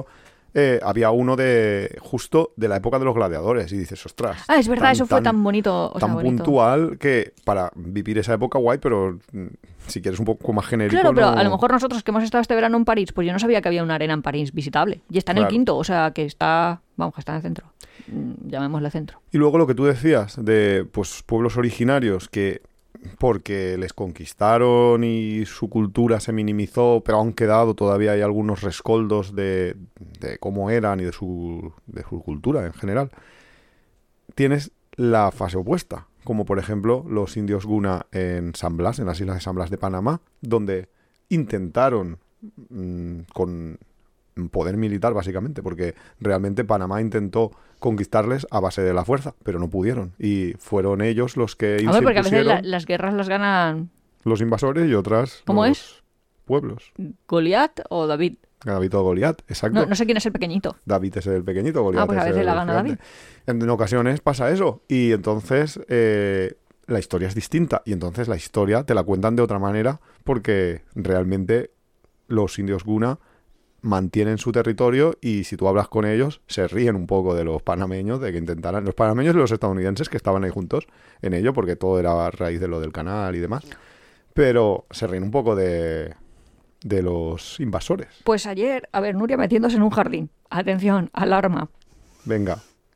B: eh, había uno de justo de la época de los gladiadores y dices, ostras.
A: Ah, es verdad, tan, eso fue tan, tan bonito. O
B: tan
A: sea, bonito.
B: puntual que para vivir esa época guay, pero si quieres un poco más genérico.
A: Claro, pero
B: no...
A: a lo mejor nosotros que hemos estado este verano en París, pues yo no sabía que había una arena en París visitable. Y está en
B: claro.
A: el Quinto, o sea que está, vamos, que está en el centro. Llamémosle centro.
B: Y luego lo que tú decías de pues pueblos originarios que porque les conquistaron y su cultura se minimizó, pero han quedado todavía hay algunos rescoldos de, de cómo eran y de su, de su cultura en general. Tienes la fase opuesta, como por ejemplo los indios Guna en San Blas, en las islas de San Blas de Panamá, donde intentaron mmm, con poder militar básicamente, porque realmente Panamá intentó conquistarles a base de la fuerza, pero no pudieron. Y fueron ellos los que
A: a ver, porque a veces la, las guerras las ganan
B: los invasores y otras
A: ¿Cómo
B: los
A: es?
B: pueblos.
A: ¿Goliat o David?
B: David o Goliat, exacto.
A: No, no sé quién es el pequeñito.
B: David es el pequeñito, Goliat
A: ah, pues a
B: es
A: veces
B: el
A: la gana
B: gigante. David. En, en ocasiones pasa eso. Y entonces eh, la historia es distinta. Y entonces la historia te la cuentan de otra manera porque realmente los indios Guna mantienen su territorio y si tú hablas con ellos se ríen un poco de los panameños, de que intentaran, los panameños y los estadounidenses que estaban ahí juntos en ello, porque todo era a raíz de lo del canal y demás, pero se ríen un poco de, de los invasores.
A: Pues ayer, a ver, Nuria metiéndose en un jardín, atención, alarma.
B: Venga.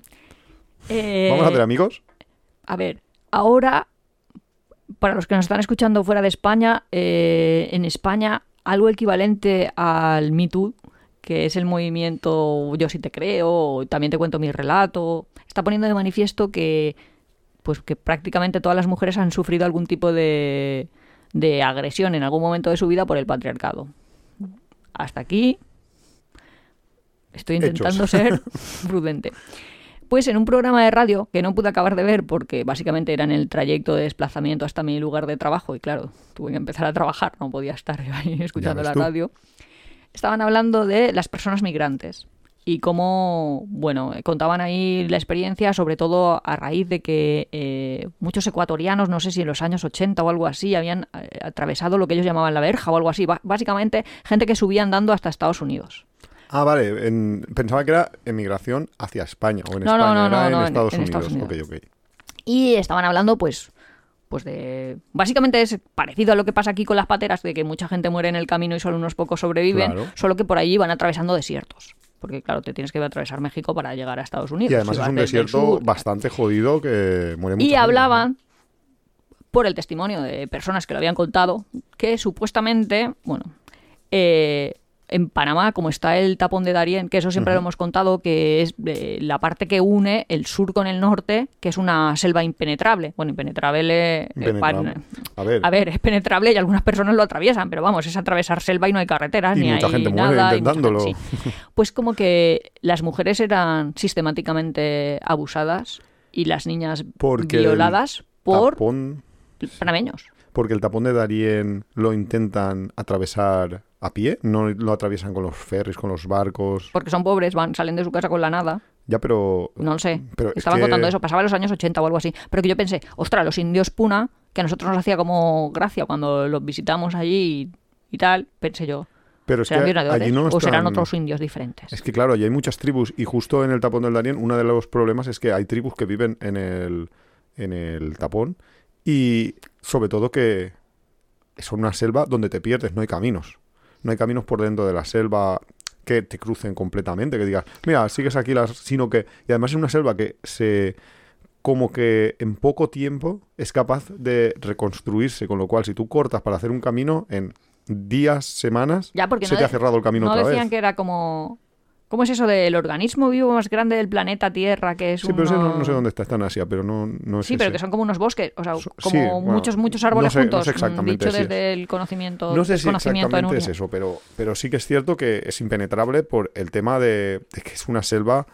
A: Eh,
B: ¿Vamos a hacer amigos?
A: A ver, ahora, para los que nos están escuchando fuera de España, eh, en España algo equivalente al Me Too, que es el movimiento Yo sí te creo, también te cuento mi relato, está poniendo de manifiesto que, pues, que prácticamente todas las mujeres han sufrido algún tipo de, de agresión en algún momento de su vida por el patriarcado. Hasta aquí estoy intentando
B: Hechos.
A: ser prudente. Pues en un programa de radio que no pude acabar de ver porque básicamente era en el trayecto de desplazamiento hasta mi lugar de trabajo y claro, tuve que empezar a trabajar, no podía estar ahí escuchando la
B: tú.
A: radio. Estaban hablando de las personas migrantes y cómo, bueno, contaban ahí la experiencia, sobre todo a raíz de que eh, muchos ecuatorianos, no sé si en los años ochenta o algo así, habían eh, atravesado lo que ellos llamaban la verja o algo así. B- básicamente, gente que subía andando hasta Estados Unidos.
B: Ah, vale. En, pensaba que era emigración hacia España o en
A: No, no,
B: España.
A: no,
B: era
A: no,
B: en,
A: no, en-
B: Estados
A: en
B: Unidos.
A: Estados Unidos.
B: Ok, ok.
A: Y estaban hablando, pues, pues de... Básicamente es parecido a lo que pasa aquí con las pateras, de que mucha gente muere en el camino y solo unos pocos sobreviven,
B: Claro.
A: solo que por allí van atravesando desiertos. Porque, claro, te tienes que atravesar México para llegar a Estados Unidos.
B: Y además
A: Si
B: es
A: vas
B: un
A: desde el
B: desierto
A: sur.
B: bastante jodido que muere mucha
A: Y
B: gente,
A: hablaban, por el testimonio de personas que lo habían contado, que supuestamente, bueno, eh, en Panamá, como está el tapón de Darién, que eso siempre
B: Ujú.
A: lo hemos contado, que es eh, la parte que une el sur con el norte, que es una selva impenetrable. Bueno, impenetrable... eh,
B: Impenetrable.
A: pan-
B: A ver,
A: a ver, es penetrable y algunas personas lo atraviesan, pero vamos, es atravesar selva y no hay carreteras,
B: Y
A: ni
B: mucha
A: hay
B: gente muere
A: nada. y mucha
B: intentándolo.
A: gente- sí. Pues como que las mujeres eran sistemáticamente abusadas y las niñas
B: porque
A: violadas
B: el
A: por
B: tapón,
A: panameños.
B: porque el tapón de Darién lo intentan atravesar a pie, no lo atraviesan con los ferries, con los barcos.
A: Porque son pobres, van, salen de su casa con la nada.
B: Ya, pero...
A: No lo sé.
B: Pero es
A: Estaban
B: que-
A: contando eso, pasaba en los años ochenta o algo así. Pero que yo pensé, ostras, los indios Puna, que a nosotros nos hacía como gracia cuando los visitamos allí y, y tal, pensé yo,
B: Pero es que
A: ¿serán violadores
B: allí no
A: o serán
B: están-
A: otros indios diferentes?
B: Es que claro, allí hay muchas tribus y justo en el tapón del Darién uno de los problemas es que hay tribus que viven en el, en el tapón y sobre todo que son una selva donde te pierdes, no hay caminos. No hay caminos por dentro de la selva que te crucen completamente, que digas, mira, sigues aquí, las... sino que... Y además es una selva que se... como que en poco tiempo es capaz de reconstruirse, con lo cual si tú cortas para hacer un camino en días, semanas,
A: Ya, porque
B: se
A: no
B: te
A: de-
B: ha cerrado el camino
A: No
B: otra
A: decían
B: vez.
A: que era como... ¿Cómo es eso del organismo vivo más grande del planeta Tierra? Que es
B: Sí, pero ese
A: uno-
B: no, no sé dónde está, está en Asia, pero no, no es
A: Sí, pero
B: ese.
A: que son como unos bosques, o sea,
B: So-
A: como
B: sí, bueno,
A: muchos, muchos árboles
B: no sé- no
A: juntos,
B: sé
A: mm,
B: exactamente
A: dicho
B: si es.
A: desde el conocimiento,
B: No sé si
A: desconocimiento de
B: exactamente
A: Nuria.
B: es eso, pero, pero sí que es cierto que es impenetrable por el tema de, de que es una selva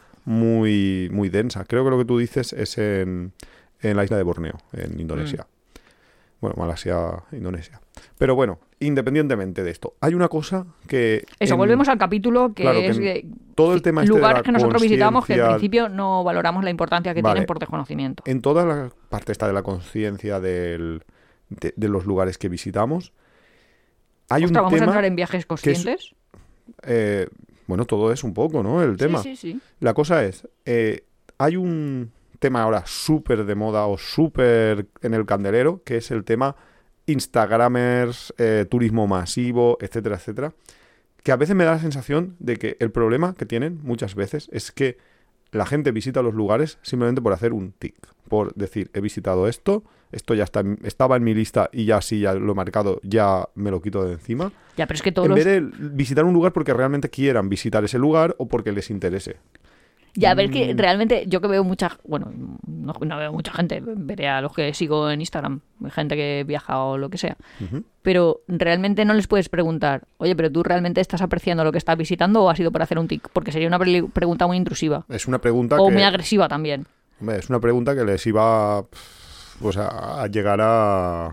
B: muy, muy densa. Creo que lo que tú dices es en, en la isla de Borneo, en Indonesia.
A: Mm.
B: Bueno, Malasia, Indonesia. Pero bueno, independientemente de esto, hay una cosa que...
A: Eso,
B: en-
A: volvemos al capítulo que
B: claro, que
A: es
B: en
A: de
B: todo el tema este de
A: lugares
B: la
A: que nosotros visitamos que en
B: conciencia-
A: principio no valoramos la importancia que
B: Vale.
A: tienen por desconocimiento.
B: En toda la parte esta de la conciencia del- de, de los lugares que visitamos, hay
A: Ostras,
B: un
A: ¿vamos
B: tema...
A: a entrar en viajes conscientes?
B: eh, Bueno, todo es un poco, ¿no? El tema.
A: Sí, sí, sí.
B: La cosa es, eh, hay un tema ahora súper de moda o súper en el candelero, que es el tema Instagramers, eh, turismo masivo, etcétera, etcétera, que a veces me da la sensación de que el problema que tienen muchas veces es que la gente visita los lugares simplemente por hacer un tic, por decir, he visitado esto, esto ya está, estaba en mi lista y ya sí, ya lo he marcado, ya me lo quito de encima.
A: Ya, pero es que todos
B: en
A: los...
B: vez de visitar un lugar porque realmente quieran visitar ese lugar o porque les interese.
A: Ya, a ver que realmente yo que veo mucha... Bueno, no, no veo mucha gente, veré a los que sigo en Instagram, gente que viaja o lo que sea.
B: Uh-huh.
A: Pero realmente no les puedes preguntar, oye, pero tú realmente estás apreciando lo que estás visitando o ha sido para hacer un tic, porque sería una pre- pregunta muy intrusiva.
B: Es una pregunta
A: o
B: que...
A: muy agresiva también.
B: Hombre, es una pregunta que les iba pues, a, a llegar a...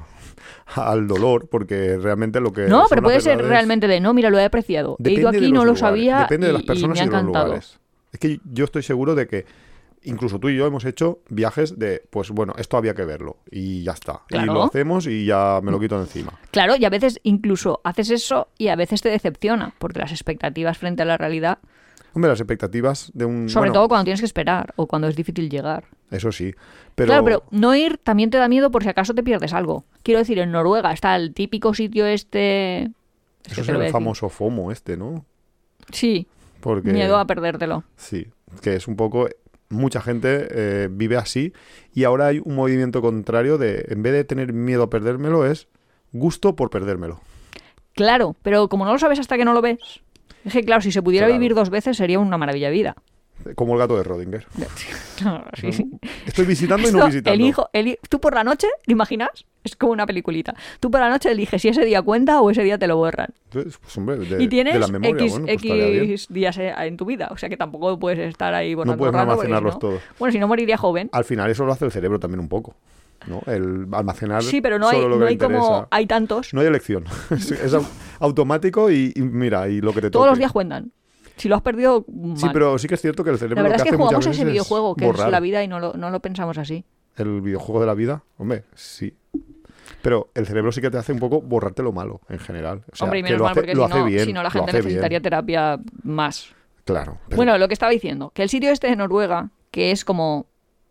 B: al dolor, porque realmente lo que...
A: No,
B: son
A: pero puede
B: las
A: ser
B: verdades-
A: realmente de, no, mira, lo he apreciado. He
B: Depende
A: ido
B: de
A: aquí,
B: los
A: no lo
B: lugares,
A: sabía
B: depende de las
A: y, y
B: personas
A: me ha
B: y de los
A: encantado.
B: lugares. Es que yo estoy seguro de que incluso tú y yo hemos hecho viajes de, pues bueno, esto había que verlo y ya está.
A: Claro.
B: Y lo hacemos y ya me lo quito de encima.
A: Claro, y a veces incluso haces eso y a veces te decepciona, porque las expectativas frente a la realidad,
B: Hombre, las expectativas de un...
A: sobre
B: bueno,
A: todo cuando tienes que esperar o cuando es difícil llegar.
B: eso sí, pero...
A: Claro, pero no ir también te da miedo por si acaso te pierdes algo. Quiero decir, en Noruega está el típico sitio este... Es que
B: Eso es
A: te lo voy a
B: el
A: decir.
B: famoso FOMO este, ¿no?
A: Sí,
B: Porque...
A: miedo a perdértelo.
B: Sí, que es un poco... Mucha gente eh, vive así y ahora hay un movimiento contrario de, en vez de tener miedo a perdérmelo, es gusto por perdérmelo.
A: Claro, pero como no lo sabes hasta que no lo ves... Es que claro, si se pudiera
B: Claro.
A: vivir dos veces sería una maravilla de vida.
B: Como el gato de Rodinger.
A: Sí, sí.
B: Estoy visitando y no
A: Esto,
B: visitando.
A: elijo, eli- tú por la noche, ¿te imaginas? Es como una peliculita. Tú por la noche eliges si ese día cuenta o ese día te lo borran.
B: Entonces, pues, hombre, de,
A: y tienes
B: de la memoria,
A: X,
B: bueno, pues estaría bien.
A: X días eh, en tu vida. O sea que tampoco puedes estar ahí borrando.
B: No puedes
A: borrando, porque
B: almacenarlos
A: si no-
B: todos.
A: Bueno, si no moriría joven.
B: Al final eso lo hace el cerebro también un poco, ¿no? El almacenar
A: Sí, pero no hay,
B: solo lo que
A: no
B: le
A: hay como...
B: interesa.
A: Hay tantos.
B: No hay elección. es, es au- automático y, y mira, y lo que te
A: Todos
B: toque.
A: los días cuentan. Si lo has perdido, mal.
B: Sí, pero sí que es cierto que el cerebro
A: La verdad
B: lo
A: es
B: que
A: que
B: hace muchas
A: jugamos a
B: veces
A: ese videojuego
B: es
A: que
B: borrar.
A: es la vida y no lo, no lo pensamos así.
B: El videojuego de la vida, hombre, sí. Pero el cerebro sí que te hace un poco borrarte lo malo, en general. O sea,
A: Hombre, y
B: que
A: menos
B: lo
A: mal,
B: hace,
A: porque
B: lo
A: si
B: hace
A: no,
B: bien,
A: si no la
B: lo
A: gente
B: hace
A: necesitaría
B: bien.
A: terapia más.
B: Claro. pero-
A: Bueno, lo que estaba diciendo, que el sitio este de Noruega, que es como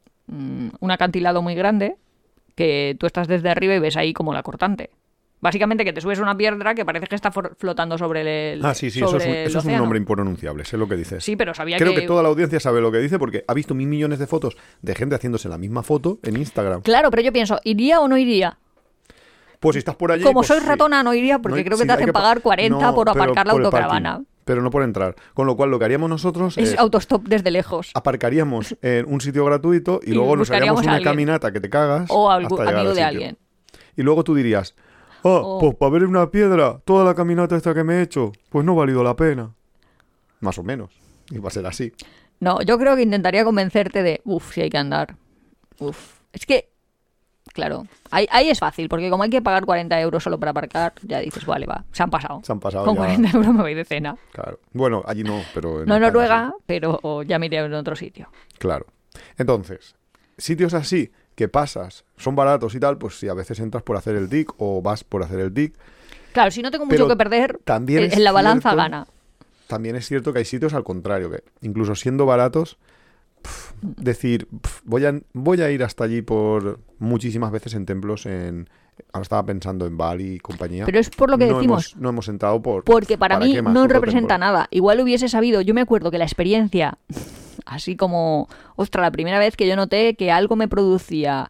A: mm, un acantilado muy grande, que tú estás desde arriba y ves ahí como la cortante. Básicamente que te subes a una piedra que parece que está for- flotando sobre el
B: Ah, sí, sí, eso
A: sobre
B: es, un,
A: el
B: eso es un
A: océano.
B: nombre impronunciable, sé lo que dices.
A: Sí, pero sabía
B: Creo
A: que...
B: que... toda la audiencia sabe lo que dice porque ha visto mil millones de fotos de gente haciéndose la misma foto en Instagram.
A: Claro, pero yo pienso, ¿iría o no iría?
B: Pues si estás por allí...
A: Como
B: pues
A: soy
B: sí.
A: ratona, no iría porque
B: No hay-
A: creo que
B: sí,
A: te
B: hay
A: hacen
B: pa-
A: pagar cuarenta
B: No,
A: por
B: pero
A: aparcar la
B: por el parking,
A: autocaravana.
B: pero no por entrar. Con lo cual lo que haríamos nosotros
A: Es
B: es...
A: autostop desde lejos.
B: aparcaríamos en un sitio gratuito y,
A: Y
B: luego nos haríamos
A: buscaríamos a
B: una
A: alguien.
B: caminata que te cagas
A: O algo,
B: hasta llegar
A: amigo
B: al
A: de
B: sitio.
A: alguien.
B: Y luego tú dirías, ah,
A: O-
B: pues para ver una piedra, toda la caminata esta que me he hecho, pues no ha valido la pena. Más o menos. Y va a ser así.
A: No, yo creo que intentaría convencerte de, uff, si hay que andar. Uff. Es que, claro, ahí, ahí es fácil, porque como hay que pagar cuarenta euros solo para aparcar, ya dices, vale, va, se han pasado.
B: Se han pasado
A: Con
B: ya.
A: cuarenta euros me voy de cena.
B: Claro. Bueno, allí no, pero... En
A: No en
B: España
A: Noruega,
B: sí.
A: pero ya me iré a otro sitio.
B: Claro. Entonces, sitios así que pasas, son baratos y tal, pues sí, a veces entras por hacer el tic o vas por hacer el tic.
A: Claro, si no tengo mucho
B: Pero
A: que perder,
B: también
A: en,
B: es
A: en la balanza
B: cierto-
A: gana.
B: También es cierto que hay sitios al contrario, que incluso siendo baratos, pf, decir, pf, voy, a, voy a ir hasta allí por muchísimas veces en templos, en ahora estaba pensando en Bali y compañía.
A: Pero es por lo que
B: no
A: decimos.
B: Hemos, no hemos entrado por...
A: Porque para, mí
B: qué más?
A: no
B: Otro
A: representa
B: templo.
A: nada. Igual hubiese sabido, yo me acuerdo que la experiencia, así como, ostras, la primera vez que yo noté que algo me producía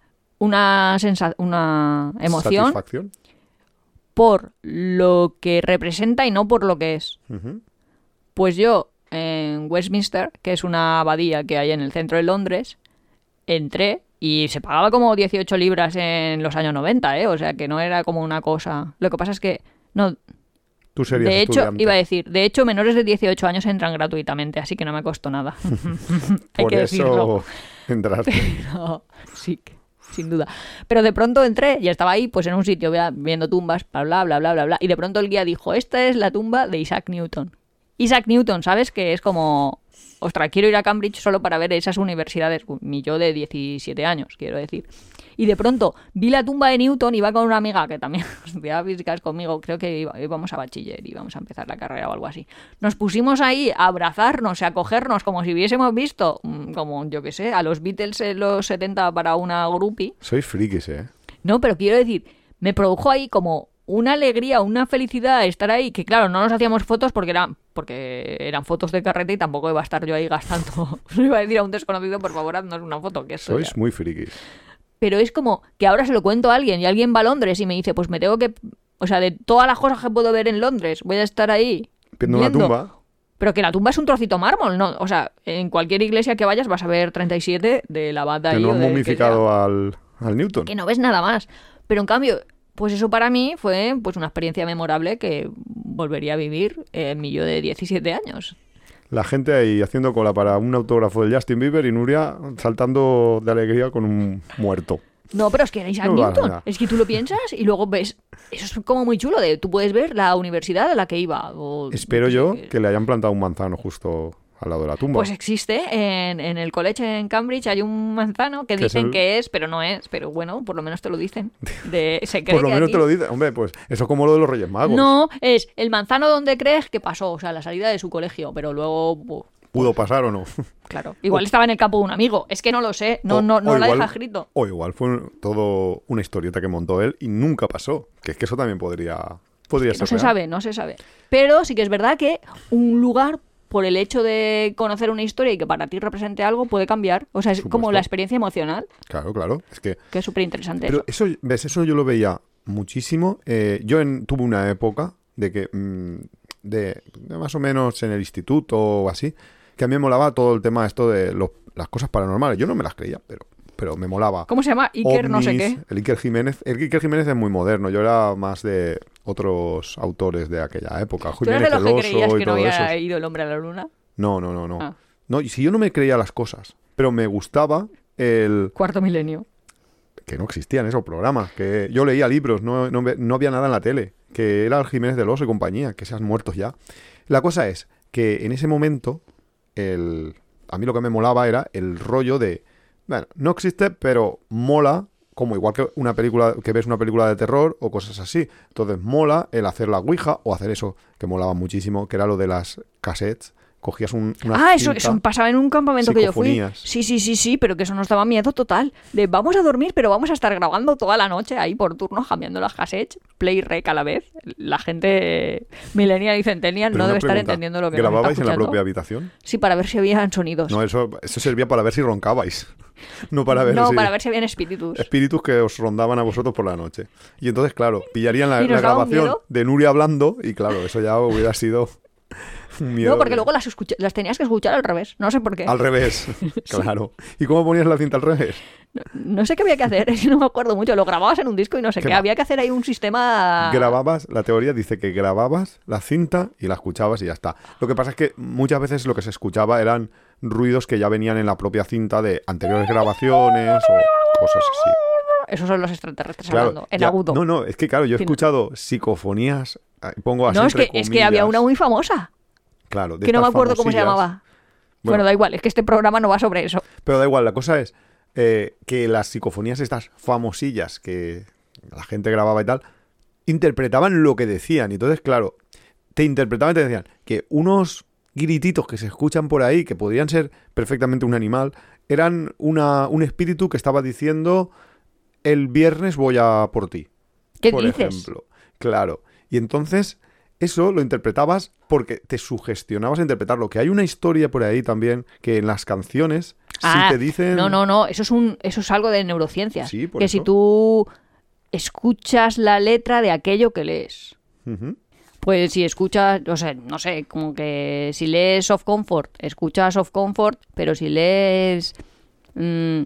A: una sensa una emoción
B: Satisfacción.
A: por lo que representa y no por lo que es.
B: Ujú.
A: Pues yo, en Westminster, que es una abadía que hay en el centro de Londres, entré y se pagaba como dieciocho libras en los años noventa, ¿eh? O sea, que no era como una cosa... Lo que pasa es que... no
B: Tú serías
A: De hecho,
B: estudiante.
A: iba a decir, de hecho, menores de dieciocho años entran gratuitamente, así que no me costó nada. Hay
B: Por
A: que
B: eso
A: decirlo.
B: entraste.
A: No, sí, que- sin duda. Pero de pronto entré y estaba ahí, pues en un sitio vea- viendo tumbas, bla, bla, bla, bla, bla, bla. Y de pronto el guía dijo, esta es la tumba de Isaac Newton. Isaac Newton, ¿sabes? Que es como, ostras, quiero ir a Cambridge solo para ver esas universidades. Mi yo de diecisiete años, quiero decir. y de pronto vi la tumba de Newton, iba con una amiga que también estudiaba físicas conmigo, creo que iba, íbamos a bachiller, íbamos a empezar la carrera o algo así. Nos pusimos ahí a abrazarnos, a cogernos como si hubiésemos visto, como yo qué sé, a los Beatles en los setenta para una groupie.
B: Sois frikis, ¿eh?
A: No, pero quiero decir, me produjo ahí como una alegría, una felicidad estar ahí, que claro, no nos hacíamos fotos porque eran, porque eran fotos de carrete y tampoco iba a estar yo ahí gastando. No iba a decir a un desconocido, por favor, haznos una foto. Que
B: Sois
A: ya.
B: muy frikis.
A: Pero es como que ahora se lo cuento a alguien y alguien va a Londres y me dice, pues me tengo que... O sea, de todas las cosas que puedo ver en Londres, voy a estar ahí
B: Viendo una tumba.
A: Pero que la tumba es un trocito de mármol, ¿no? O sea, en cualquier iglesia que vayas vas a ver treinta y siete de la banda
B: Que
A: ahí.
B: no
A: o
B: han
A: de-
B: momificado
A: que sea.
B: al, al Newton.
A: Que no ves nada más. Pero en cambio, pues eso para mí fue pues una experiencia memorable que volvería a vivir en mi yo de diecisiete años.
B: La gente ahí haciendo cola para un autógrafo de Justin Bieber y Nuria saltando de alegría con un muerto.
A: No, pero es que era Isaac
B: No,
A: Newton.
B: nada.
A: Es que tú lo piensas y luego ves... Eso es como muy chulo. De, tú puedes ver la universidad a la que iba. O,
B: Espero
A: no sé,
B: yo
A: que-
B: que le hayan plantado un manzano justo al lado de la tumba.
A: Pues existe, en, en el college en Cambridge hay un manzano que
B: Que es
A: dicen
B: el-
A: que es, pero no es. Pero bueno, por lo menos te lo dicen. De, se cree
B: Por lo
A: que
B: menos
A: aquí-
B: te lo dice. Hombre, pues eso como lo de los Reyes Magos.
A: No, es el manzano donde crees que pasó, o sea, la salida de su colegio, pero luego... bu-
B: ¿Pudo pasar o no?
A: Claro, igual estaba en el campo de un amigo. Es que no lo sé, no,
B: O-
A: no, no
B: o
A: la
B: igual-
A: deja escrito.
B: O igual fue todo una historieta que montó él y nunca pasó. Que es que eso también podría, podría
A: Que
B: ser
A: no se
B: real.
A: sabe, no se sabe. Pero sí que es verdad que un lugar, por el hecho de conocer una historia y que para ti represente algo, puede cambiar. O sea, es como
B: Supuesto.
A: la experiencia emocional,
B: Claro, claro. Es que...
A: que es súper interesante.
B: Pero eso, ves, eso yo lo veía muchísimo. Eh, yo en- tuve una época de que, mm, de, de más o menos en el instituto o así, que a mí me molaba todo el tema esto de los- las cosas paranormales. Yo no me las creía, pero, pero me molaba.
A: ¿Cómo se llama? Iker no sé
B: Ovnis,
A: qué.
B: El Iker Jiménez. El Iker Jiménez es muy moderno. Yo era más de otros autores de aquella época.
A: ¿Tú eres de
B: Jiménez
A: los
B: el
A: que
B: Oso
A: creías
B: y
A: que no
B: todo
A: había
B: eso.
A: ido el hombre a la luna?
B: No, no, no, no.
A: Ah.
B: No, y si yo no me creía las cosas, pero me gustaba el...
A: Cuarto milenio.
B: Que no existían esos programas, que yo leía libros, no, no, ve- no había nada en la tele, que era el Jiménez del Oso y compañía, que se han muerto ya. La cosa es que en ese momento, el, a mí lo que me molaba era el rollo de, bueno, no existe, pero mola, como igual que una película, que ves una película de terror o cosas así. Entonces mola el hacer la ouija o hacer eso, que molaba muchísimo, que era lo de las cassettes. Cogías un, una
A: Ah, eso,
B: cinta.
A: eso pasaba en un campamento que yo fui.
B: Psicofonías.
A: Sí, sí, sí, sí, pero que eso nos daba miedo total. De vamos a dormir, pero vamos a estar grabando toda la noche ahí por turnos, cambiando las cassettes, play y rec a la vez. La gente millennial y centennial
B: Pero
A: no
B: una
A: debe estar
B: pregunta,
A: entendiendo lo que nos está
B: ¿grababais en la
A: escuchando.
B: propia habitación?
A: Sí, para ver si habían sonidos.
B: No, eso, eso servía para ver si roncabais. No para ver
A: No,
B: si...
A: para ver si habían espíritus.
B: espíritus que os rondaban a vosotros por la noche. Y entonces, claro, pillarían la,
A: ¿Y nos
B: la
A: daba un
B: grabación
A: miedo?
B: de Nuria hablando y claro, eso ya hubiera sido un miedo.
A: No, porque
B: de-
A: luego las, escucha- las tenías que escuchar al revés. No sé por qué.
B: Al revés, claro. ¿Y cómo ponías la cinta al revés?
A: No, no sé qué había que hacer, es que no me acuerdo mucho. Lo grababas en un disco y no sé
B: ¿Qué
A: qué.
B: va?
A: Había que hacer ahí un sistema...
B: Grababas, la teoría dice que grababas la cinta y la escuchabas y ya está. Lo que pasa es que muchas veces lo que se escuchaba eran ruidos que ya venían en la propia cinta de anteriores grabaciones o cosas así.
A: Esos son los extraterrestres
B: Claro,
A: hablando, en
B: ya-
A: agudo.
B: No, no, es que claro, yo he
A: Fin.
B: escuchado psicofonías, ah, pongo así
A: No, es que,
B: entre
A: es que había
B: comillas.
A: una muy famosa,
B: Claro, de
A: que no me
B: estas
A: acuerdo cómo se
B: famosillas.
A: llamaba.
B: Bueno.
A: Bueno, da igual, es que este programa no va sobre eso.
B: Pero da igual, la cosa es eh, que las psicofonías estas famosillas que la gente grababa y tal, interpretaban lo que decían. Y entonces, claro, te interpretaban y te decían que unos grititos que se escuchan por ahí, que podrían ser perfectamente un animal, eran una, un espíritu que estaba diciendo el viernes voy a por ti.
A: ¿Qué
B: por
A: dices?
B: ejemplo. Claro. Y entonces eso lo interpretabas porque te sugestionabas a interpretarlo. Que hay una historia por ahí también que en las canciones
A: Ah,
B: si te dicen...
A: No, no, no, eso es, un, eso es algo de neurociencias.
B: Sí, por
A: que
B: eso.
A: si tú escuchas la letra de aquello que lees,
B: Ujú.
A: pues si escuchas, o sea, no sé, como que si lees Soft Comfort, escuchas Soft Comfort, pero si lees mm,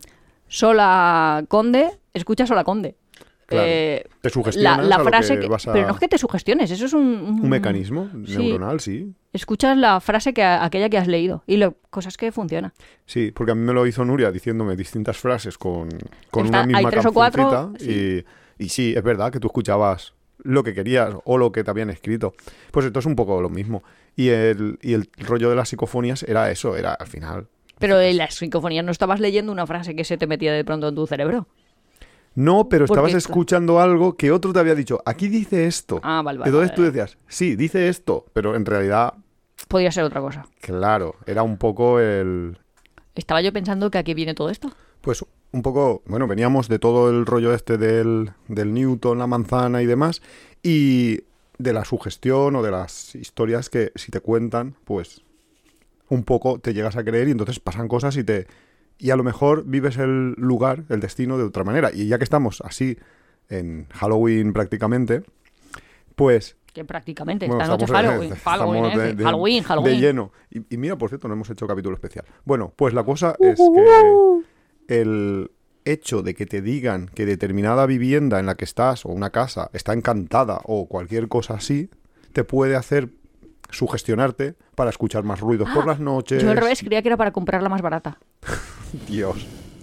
A: Sola Conde, escuchas Sola Conde.
B: Claro.
A: Eh,
B: Te
A: la,
B: sugestionas
A: la
B: a lo
A: frase
B: que
A: que-
B: vas a...
A: Pero no es que te sugestiones, eso es un... un-
B: Un mecanismo
A: Sí.
B: neuronal, sí.
A: Escuchas la frase que aquella que has leído y lo, cosas que funciona.
B: Sí, porque a mí me lo hizo Nuria diciéndome distintas frases con, con
A: Está-
B: una misma
A: hay tres o cuatro,
B: cancioncita y, y sí, es verdad que tú escuchabas lo que querías o lo que te habían escrito. Pues esto es un poco lo mismo. Y el, y el rollo de las psicofonías era eso, era al final...
A: Pero en las psicofonías no estabas leyendo una frase que se te metía de pronto en tu cerebro.
B: No, pero estabas
A: Porque esto-
B: escuchando algo que otro te había dicho. Aquí dice esto.
A: Ah, vale, vale.
B: Entonces
A: vale,
B: tú
A: vale.
B: decías, sí, dice esto. Pero en realidad,
A: Podría ser otra cosa.
B: claro, era un poco el...
A: Estaba yo pensando que aquí viene todo esto.
B: Pues un poco, bueno, veníamos de todo el rollo este del, del Newton, la manzana y demás, y de la sugestión o de las historias que si te cuentan, pues un poco te llegas a creer y entonces pasan cosas y te y a lo mejor vives el lugar, el destino de otra manera. Y ya que estamos así en Halloween prácticamente, pues
A: Que prácticamente
B: bueno,
A: esta noche es
B: estamos,
A: Halloween.
B: eh,
A: Halloween,
B: estamos
A: ¿eh?
B: de, de-
A: Halloween,
B: de
A: Halloween.
B: lleno. Y, y mira, por cierto, no hemos hecho capítulo especial. Bueno, pues la cosa
A: Uh,
B: es
A: uh,
B: que
A: uh.
B: el hecho de que te digan que determinada vivienda en la que estás o una casa está encantada o cualquier cosa así, te puede hacer sugestionarte para escuchar más ruidos por
A: Ah,
B: las noches.
A: Yo al revés creía que era para comprarla más barata.
B: Dios.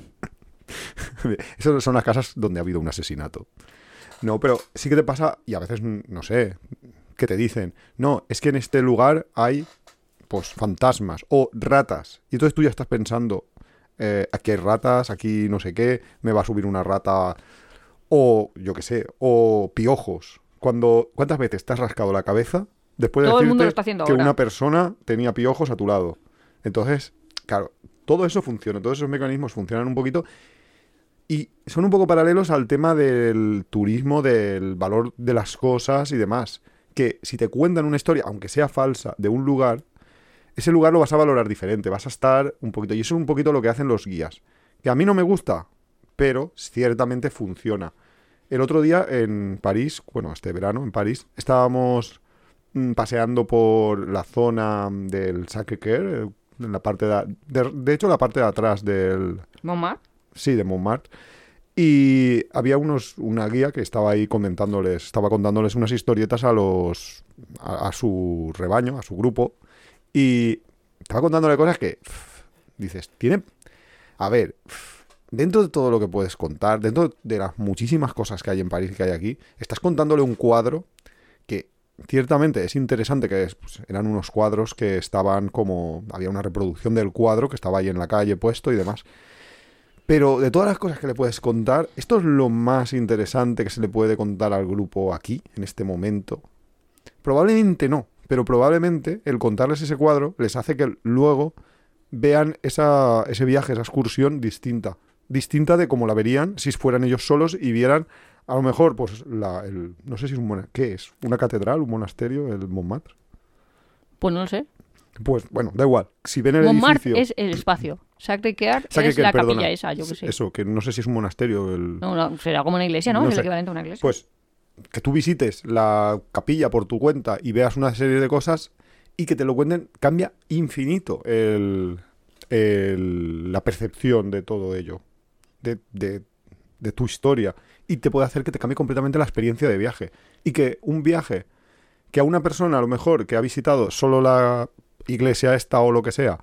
B: Esas son las casas donde ha habido un asesinato. No, pero sí que te pasa, y a veces, no sé, que te dicen, no, es que en este lugar hay, pues, fantasmas o ratas. Y entonces tú ya estás pensando, eh, aquí hay ratas, aquí no sé qué, me va a subir una rata, o yo qué sé, o piojos. Cuando, ¿cuántas veces te has rascado la cabeza después de
A: Todo el mundo
B: decirte
A: lo está haciendo
B: que
A: ahora.
B: una persona tenía piojos a tu lado? Entonces, claro, todo eso funciona, todos esos mecanismos funcionan un poquito y son un poco paralelos al tema del turismo, del valor de las cosas y demás. Que si te cuentan una historia, aunque sea falsa, de un lugar, ese lugar lo vas a valorar diferente, vas a estar un poquito... Y eso es un poquito lo que hacen los guías. Que a mí no me gusta, pero ciertamente funciona. El otro día en París, bueno, este verano en París, estábamos mm, paseando por la zona del Sacré-Cœur, en la parte de, de... De hecho, la parte de atrás del...
A: Mamá.
B: Sí, de Montmartre. Y había unos, una guía que estaba ahí comentándoles, estaba contándoles unas historietas a los a, a su rebaño, a su grupo. Y estaba contándole cosas que pff, dices, tiene... A ver, pff, dentro de todo lo que puedes contar, dentro de las muchísimas cosas que hay en París y que hay aquí, estás contándole un cuadro que ciertamente es interesante, que es, pues, eran unos cuadros que estaban como... Había una reproducción del cuadro que estaba ahí en la calle puesto y demás. Pero de todas las cosas que le puedes contar, esto es lo más interesante que se le puede contar al grupo aquí, en este momento. Probablemente no, pero probablemente el contarles ese cuadro les hace que luego vean esa, ese viaje, esa excursión distinta. Distinta de como la verían si fueran ellos solos y vieran, a lo mejor, pues, la, el, no sé si es un monasterio. ¿Qué es? ¿Una catedral? ¿Un monasterio? ¿El Montmartre?
A: Pues no lo sé.
B: Pues, bueno, da igual. Si ven el
A: Montmartre
B: edificio...
A: es el espacio. Sacré-Cœur
B: Sacré-Cœur,
A: es la
B: perdona.
A: capilla esa, yo qué sé.
B: Eso, que no sé si es un monasterio. El...
A: No, no, será como una iglesia, ¿no?
B: No
A: es
B: sé.
A: el equivalente a una iglesia.
B: Pues que tú visites la capilla por tu cuenta y veas una serie de cosas y que te lo cuenten, cambia infinito el, el- la percepción de todo ello, de, de- de tu historia. Y te puede hacer que te cambie completamente la experiencia de viaje. Y que un viaje que a una persona, a lo mejor, que ha visitado solo la iglesia esta o lo que sea,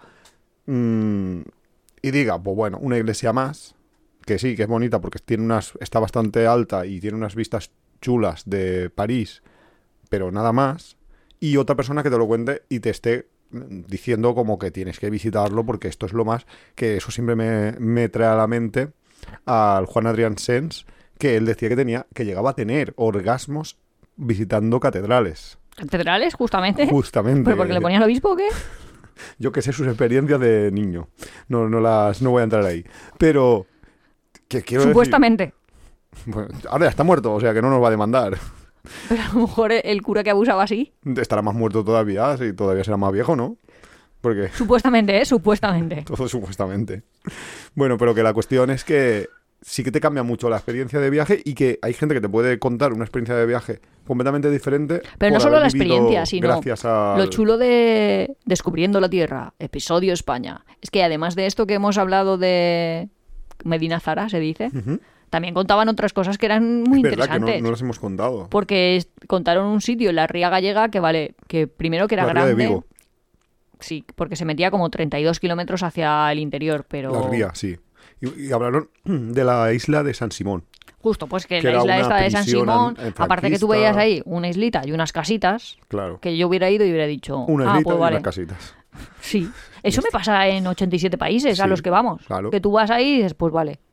B: mmm, y diga, pues bueno, una iglesia más, que sí, que es bonita porque tiene unas, está bastante alta y tiene unas vistas chulas de París, pero nada más, y otra persona que te lo cuente y te esté diciendo como que tienes que visitarlo porque esto es lo más, que eso siempre me, me trae a la mente al Juan Adrián Sens, que él decía que tenía, que llegaba a tener orgasmos visitando catedrales.
A: ¿Catedrales, justamente?
B: Justamente.
A: ¿Pero porque le ponía el obispo o qué?
B: Yo que sé sus experiencias de niño. No, no las, no voy a entrar ahí. Pero, ¿qué quiero
A: Supuestamente.
B: decir? Bueno, ahora ya está muerto, o sea que no nos va a demandar.
A: Pero a lo mejor el cura que abusaba así.
B: Estará más muerto todavía, sí, todavía será más viejo, ¿no? Porque
A: Supuestamente, ¿eh? Supuestamente.
B: todo supuestamente. Bueno, pero que la cuestión es que sí que te cambia mucho la experiencia de viaje y que hay gente que te puede contar una experiencia de viaje completamente diferente.
A: Pero
B: por
A: no solo
B: haber
A: la
B: vivido
A: experiencia, sino
B: gracias a
A: lo chulo de Descubriendo la Tierra, episodio España, es que además de esto que hemos hablado de Medina Zara, se dice,
B: Ujú.
A: también contaban otras cosas que eran muy
B: Es verdad que
A: interesantes.
B: no, no las hemos contado.
A: Porque es- contaron un sitio en la Ría Gallega que vale, que primero que era
B: La Ría de
A: grande.
B: Vigo.
A: Sí, porque se metía como treinta y dos kilómetros hacia el interior, pero...
B: La Ría, sí. Y, y hablaron de la isla de San Simón.
A: Justo, pues que,
B: Que
A: la
B: era
A: isla
B: una
A: esta de San
B: prisión
A: Simón,
B: an-
A: aparte que tú
B: franquista.
A: veías ahí una islita y unas casitas,
B: Claro.
A: que yo hubiera ido y hubiera dicho,
B: Una
A: ah,
B: islita
A: pues
B: y
A: vale.
B: unas casitas.
A: Sí, eso me pasa en ochenta y siete países a
B: Sí,
A: los que vamos.
B: claro.
A: Que tú vas ahí y dices, pues vale.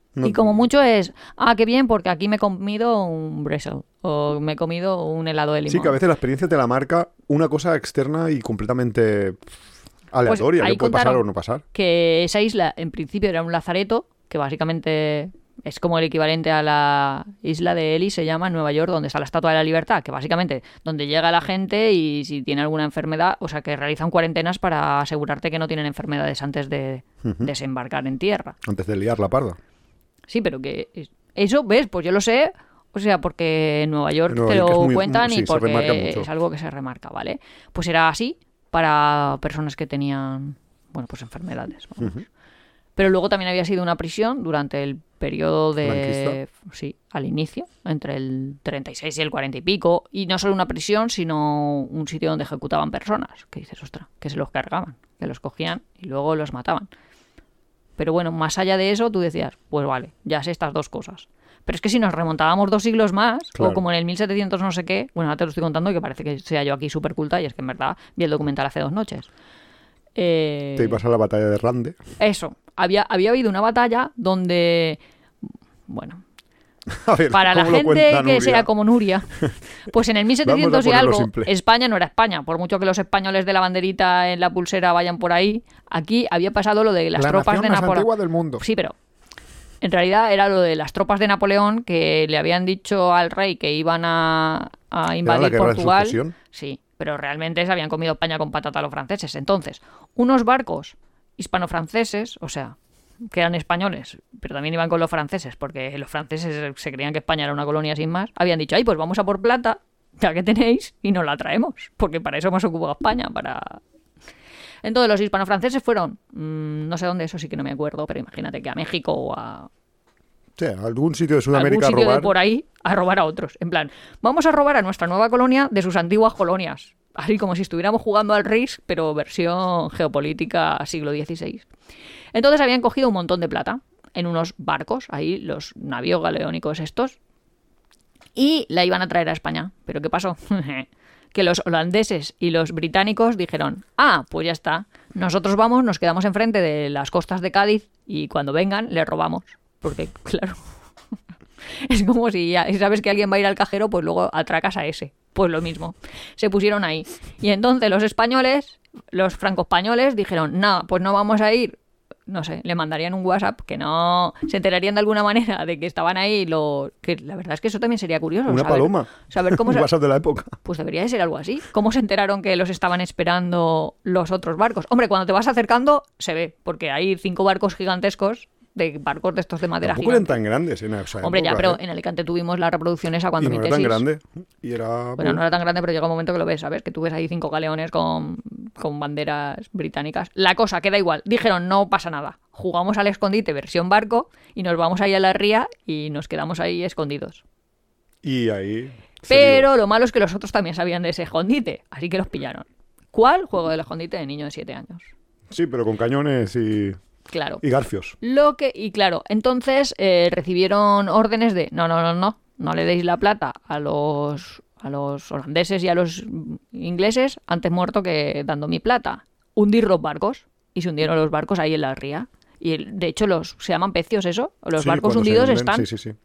B: No-
A: Y como mucho es, ah, qué bien, porque aquí me he comido un bresel o me he comido un helado de limón.
B: Sí, que a veces la experiencia te la marca una cosa externa y completamente aleatoria,
A: Pues ahí
B: que puede pasar
A: contaron
B: o no pasar.
A: que esa isla en principio era un lazareto, que básicamente es como el equivalente a la isla de Ellis, se llama en Nueva York, donde está la Estatua de la Libertad, que básicamente donde llega la gente y si tiene alguna enfermedad, o sea, que realizan cuarentenas para asegurarte que no tienen enfermedades antes de
B: Ujú.
A: desembarcar en tierra.
B: Antes de liar la parda.
A: Sí, pero que es- eso, ¿ves? Pues yo lo sé, o sea, porque en Nueva York
B: En Nueva
A: te
B: York
A: lo
B: es muy-
A: cuentan
B: sí,
A: y
B: se remarca
A: porque
B: mucho.
A: es algo que se remarca, ¿vale? Pues era así para personas que tenían, bueno, pues enfermedades, vamos.
B: Ujú.
A: Pero luego también había sido una prisión durante el periodo de...
B: ¿Franquista?
A: Sí, al inicio, entre el treinta y seis y el cuarenta y pico. Y no solo una prisión, sino un sitio donde ejecutaban personas. Que dices, ostras, que se los cargaban, que los cogían y luego los mataban. Pero bueno, más allá de eso, tú decías, pues vale, ya sé estas dos cosas. Pero es que si nos remontábamos dos siglos más,
B: Claro.
A: o como en el mil setecientos no sé qué, bueno, ahora te lo estoy contando y que parece que sea yo aquí súper culta y es que en verdad vi el documental hace dos noches. Eh,
B: Te ibas a la batalla de Rande.
A: Eso, había, había habido una batalla donde, bueno,
B: A ver,
A: para la
B: ¿cómo lo
A: gente
B: cuenta
A: que
B: Nuria?
A: sea como Nuria, pues en el mil setecientos y
B: ponerlo
A: algo,
B: simple.
A: España no era España, por mucho que los españoles de la banderita en la pulsera vayan por ahí, aquí había pasado lo de las
B: La
A: tropas
B: nación
A: de
B: más
A: Napoleón.
B: antigua del mundo.
A: Sí, pero en realidad era lo de las tropas de Napoleón que le habían dicho al rey que iban a, a
B: Era la
A: invadir
B: guerra de
A: Portugal.
B: sucesión.
A: Sí, pero realmente se habían comido España con patata los franceses. Entonces, unos barcos hispano-franceses, o sea, que eran españoles, pero también iban con los franceses, porque los franceses se creían que España era una colonia sin más, habían dicho, ay, pues vamos a por plata, ya que tenéis, y nos la traemos, porque para eso hemos ocupado España, para... Entonces los hispano-franceses fueron, mmm, no sé dónde, eso sí que no me acuerdo, pero imagínate que a México o a
B: Sí, a algún sitio de
A: algún
B: Sudamérica a
A: sitio
B: robar.
A: de por ahí a robar a otros. En plan, vamos a robar a nuestra nueva colonia de sus antiguas colonias. Así como si estuviéramos jugando al Risk, pero versión geopolítica siglo dieciséis. Entonces habían cogido un montón de plata en unos barcos, ahí los navíos galeónicos estos, y la iban a traer a España. ¿Pero qué pasó? Que los holandeses y los británicos dijeron, ah, pues ya está, nosotros vamos, nos quedamos enfrente de las costas de Cádiz y cuando vengan les robamos. Porque, claro, es como si ya sabes que alguien va a ir al cajero, pues luego atracas a ese. Pues lo mismo. Se pusieron ahí. Y entonces los españoles, los franco-españoles, dijeron, no, pues no vamos a ir. No sé, le mandarían un WhatsApp que no se enterarían de alguna manera de que estaban ahí. Lo que la verdad es que eso también sería curioso.
B: Una
A: saber,
B: paloma.
A: Saber cómo
B: Un
A: se...
B: WhatsApp de la época.
A: Pues debería de ser algo así. ¿Cómo se enteraron que los estaban esperando los otros barcos? Hombre, cuando te vas acercando se ve, porque hay cinco barcos gigantescos, de barcos de estos de madera
B: Tampoco eran
A: gigante.
B: tan grandes en esa
A: Hombre, ya,
B: época,
A: pero
B: ¿eh?
A: en Alicante tuvimos la reproducción esa cuando
B: Y no
A: mi
B: era tan
A: tesis...
B: grande. Y era...
A: Bueno, no era tan grande, pero llega un momento que lo ves, ¿sabes? Que tú ves ahí cinco galeones con, con banderas británicas. La cosa, queda igual. Dijeron, no pasa nada. Jugamos al escondite versión barco y nos vamos ahí a la ría y nos quedamos ahí escondidos.
B: Y ahí... se
A: Pero
B: dio.
A: lo malo es que los otros también sabían de ese escondite, así que los pillaron. ¿Cuál? Juego del escondite de niño de siete años.
B: Sí, pero con cañones y,
A: Claro.
B: y garfios.
A: Lo que, y claro, entonces eh, recibieron órdenes de no, no, no, no, no le deis la plata a los, a los holandeses y a los ingleses antes muerto que dando mi plata. Hundir los barcos. Y se hundieron los barcos ahí en la ría. Y el- de hecho los se llaman pecios eso. Los
B: Sí,
A: barcos
B: cuando se
A: hundidos
B: hunden,
A: están.
B: Sí, sí, sí.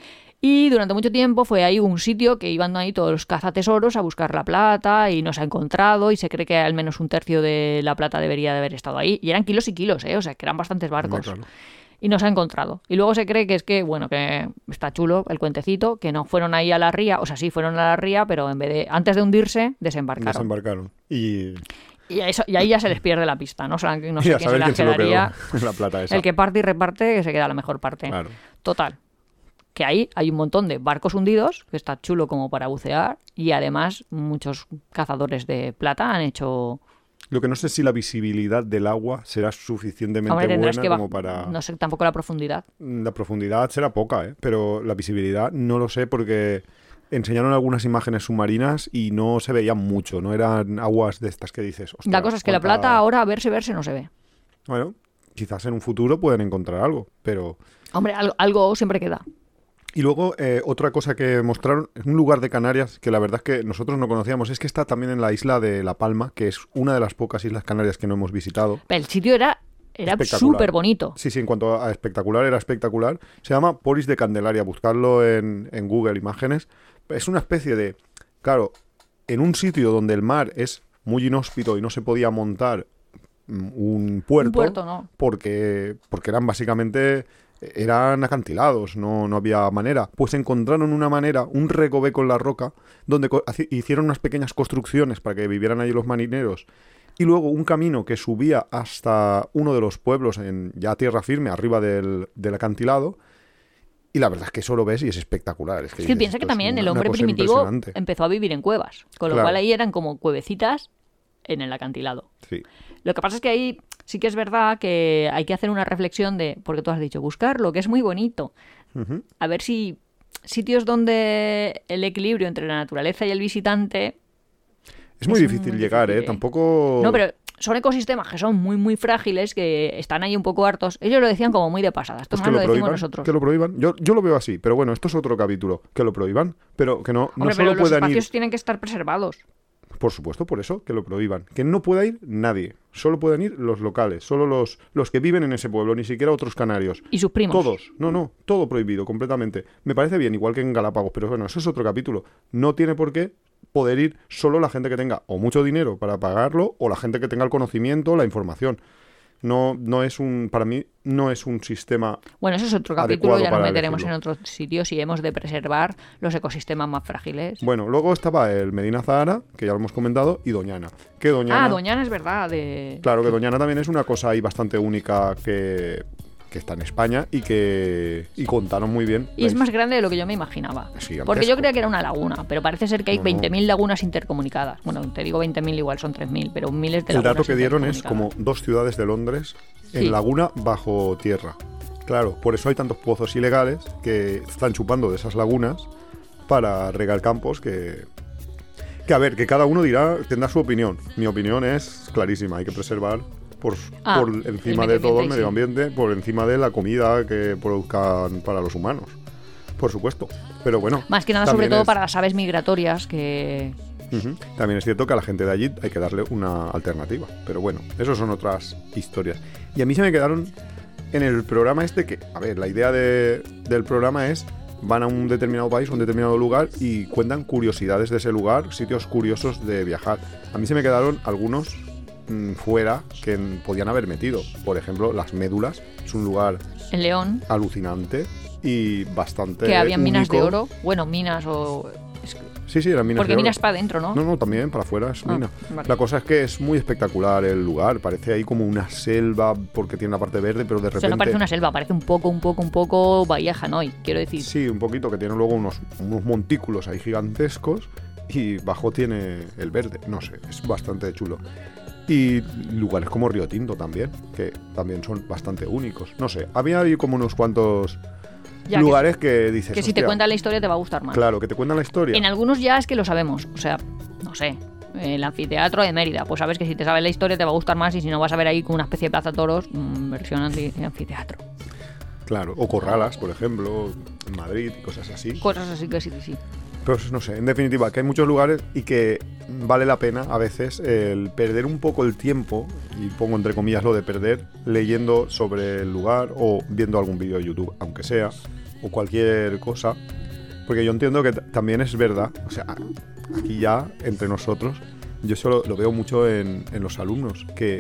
A: Y durante mucho tiempo fue ahí un sitio que iban ahí todos los cazatesoros a buscar la plata y no se ha encontrado y se cree que al menos un tercio de la plata debería de haber estado ahí. Y eran kilos y kilos, ¿eh? O sea, que eran bastantes barcos.
B: Claro.
A: Y no se ha encontrado. Y luego se cree que es que, bueno, que está chulo el cuentecito, que no fueron ahí a la ría, o sea, sí fueron a la ría, pero en vez de, antes de hundirse, desembarcaron.
B: Desembarcaron. Y,
A: Y, eso, y ahí ya se les pierde la pista, ¿no? O sea, no
B: y
A: sé
B: a
A: quién se
B: saber
A: la
B: quién se lo
A: quedaría.
B: quedó. La plata esa.
A: El que parte y reparte, que se queda la mejor parte.
B: Claro.
A: Total. Que ahí hay un montón de barcos hundidos, que está chulo como para bucear, y además muchos cazadores de plata han hecho...
B: Lo que no sé si la visibilidad del agua será suficientemente
A: Hombre,
B: buena
A: tendrás que
B: como
A: baj-
B: para...
A: No sé tampoco la profundidad.
B: La profundidad será poca, ¿eh? Pero la visibilidad no lo sé porque enseñaron algunas imágenes submarinas y no se veían mucho, no eran aguas de estas que dices. "Ostras,
A: La cosa es que la
B: cuánta-".
A: plata ahora, verse, verse, no se ve.
B: Bueno, quizás en un futuro pueden encontrar algo, pero...
A: Hombre, algo, algo siempre queda.
B: Y luego, eh, otra cosa que mostraron, es un lugar de Canarias que la verdad es que nosotros no conocíamos, es que está también en la isla de La Palma, que es una de las pocas islas canarias que no hemos visitado.
A: El sitio era Era
B: espectacular.
A: súper bonito.
B: Sí, sí, en cuanto a espectacular, era espectacular. Se llama Polis de Candelaria, buscarlo en, en Google Imágenes. Es una especie de... Claro, en un sitio donde el mar es muy inhóspito y no se podía montar un puerto,
A: Un puerto, no.
B: porque, porque eran básicamente... eran acantilados, no, no había manera. Pues encontraron una manera, un recoveco en la roca, donde co- haci- hicieron unas pequeñas construcciones para que vivieran allí los marineros. Y luego un camino que subía hasta uno de los pueblos, en ya tierra firme, arriba del, del acantilado. Y la verdad es que eso lo ves y es espectacular. Es que,
A: Es que
B: dices,
A: piensa que
B: esto es
A: también
B: una-
A: el
B: una
A: hombre
B: cosa
A: primitivo
B: impresionante.
A: empezó a vivir en cuevas, con lo
B: Claro.
A: cual ahí eran como cuevecitas en el acantilado.
B: Sí.
A: Lo que pasa es que ahí sí que es verdad que hay que hacer una reflexión de, porque tú has dicho, buscarlo, que es muy bonito.
B: Ujú.
A: A ver si sitios donde el equilibrio entre la naturaleza y el visitante...
B: Es muy
A: Es
B: difícil
A: muy
B: llegar,
A: difícil,
B: ¿eh?
A: ¿eh?
B: Tampoco...
A: No, pero son ecosistemas que son muy, muy frágiles, que están ahí un poco hartos. Ellos lo decían como muy de pasada. Esto
B: Pues
A: más
B: que
A: lo
B: lo
A: decimos
B: prohíban,
A: nosotros.
B: que lo prohíban. Yo, yo lo veo así, pero bueno, esto es otro capítulo. Que lo prohíban, pero que no, no
A: Hombre,
B: solo
A: pero los
B: puedan ir...
A: espacios tienen que estar preservados.
B: Por supuesto, por eso, que lo prohíban. Que no pueda ir nadie. Solo pueden ir los locales, solo los, los que viven en ese pueblo, ni siquiera otros canarios.
A: Y sus primos.
B: Todos. No, no, todo prohibido, completamente. Me parece bien, igual que en Galápagos, pero bueno, eso es otro capítulo. No tiene por qué poder ir solo la gente que tenga o mucho dinero para pagarlo o la gente que tenga el conocimiento, la información. No, no es un, para mí, no es un sistema...
A: Bueno, eso es otro capítulo,
B: adecuado
A: ya nos
B: para
A: meteremos
B: elegirlo.
A: en otros sitios y hemos de preservar los ecosistemas más frágiles.
B: Bueno, luego estaba el Medina Zahara, que ya lo hemos comentado, y Doñana. Que Doñana...
A: Ah, Doñana es verdad. De...
B: Claro que Doñana también es una cosa ahí bastante única que, que está en España y que y contaron muy bien.
A: Y es más grande de lo que yo me imaginaba.
B: Es gigantesco.
A: Porque yo creía que era una laguna, pero parece ser que hay
B: No, no.
A: veinte mil lagunas intercomunicadas. Bueno, te digo veinte mil, igual son tres mil, pero miles de
B: El
A: lagunas
B: dato que dieron es
A: intercomunicadas.
B: como dos ciudades de Londres en
A: Sí.
B: laguna bajo tierra. Claro, por eso hay tantos pozos ilegales que están chupando de esas lagunas para regar campos que... Que a ver, que cada uno dirá, tendrá su opinión. Mi opinión es clarísima, hay que preservar por,
A: Ah,
B: por
A: el
B: encima
A: medio
B: de todo el
A: ambiente,
B: medio
A: sí.
B: ambiente, por encima de la comida que produzcan para los humanos. Por supuesto. Pero bueno.
A: Más que nada, sobre
B: también
A: todo
B: es-
A: para las aves migratorias, que...
B: Ujú. También es cierto que a la gente de allí hay que darle una alternativa. Pero bueno, eso son otras historias. Y a mí se me quedaron en el programa este que, a ver, la idea de- del programa es van a un determinado país, a un determinado lugar y cuentan curiosidades de ese lugar, sitios curiosos de viajar. A mí se me quedaron algunos mm, fuera que n- podían haber metido. Por ejemplo, las médulas. Es un lugar
A: En León,
B: alucinante y bastante
A: que había minas de
B: único.
A: oro. Bueno, minas o... es que-
B: Sí, sí, eran minas
A: Porque
B: de oro.
A: minas para adentro, ¿no?
B: No, no, también para afuera es
A: Ah,
B: mina.
A: vale.
B: La cosa es que es muy espectacular el lugar. Parece ahí como una selva porque tiene la parte verde, pero de
A: O
B: repente...
A: sea, no parece una selva, parece un poco, un poco, un poco Bahía Hanoi, quiero decir.
B: Sí, un poquito, que tiene luego unos, unos montículos ahí gigantescos y bajo tiene el verde. No sé, es bastante chulo. Y lugares como Río Tinto también, que también son bastante únicos. No sé, había ahí como unos cuantos
A: Ya,
B: lugares que, dices...
A: Que si te
B: "Hostia,
A: cuentan la historia te va a gustar más.
B: Claro, que te cuentan la historia.
A: En algunos ya es que lo sabemos, o sea, no sé, el anfiteatro de Mérida, pues sabes que si te sabes la historia te va a gustar más y si no vas a ver ahí con una especie de plaza toros, mmm, versión anti- anfiteatro.
B: Claro, o Corralas, por ejemplo, en Madrid y cosas así.
A: Cosas así que sí, sí, sí.
B: Pero no sé, en definitiva, que hay muchos lugares y que vale la pena a veces el perder un poco el tiempo, y pongo entre comillas lo de perder, leyendo sobre el lugar o viendo algún vídeo de YouTube, aunque sea, o cualquier cosa. Porque yo entiendo que t- también es verdad, o sea, aquí ya, entre nosotros, yo solo lo veo mucho en, en los alumnos, que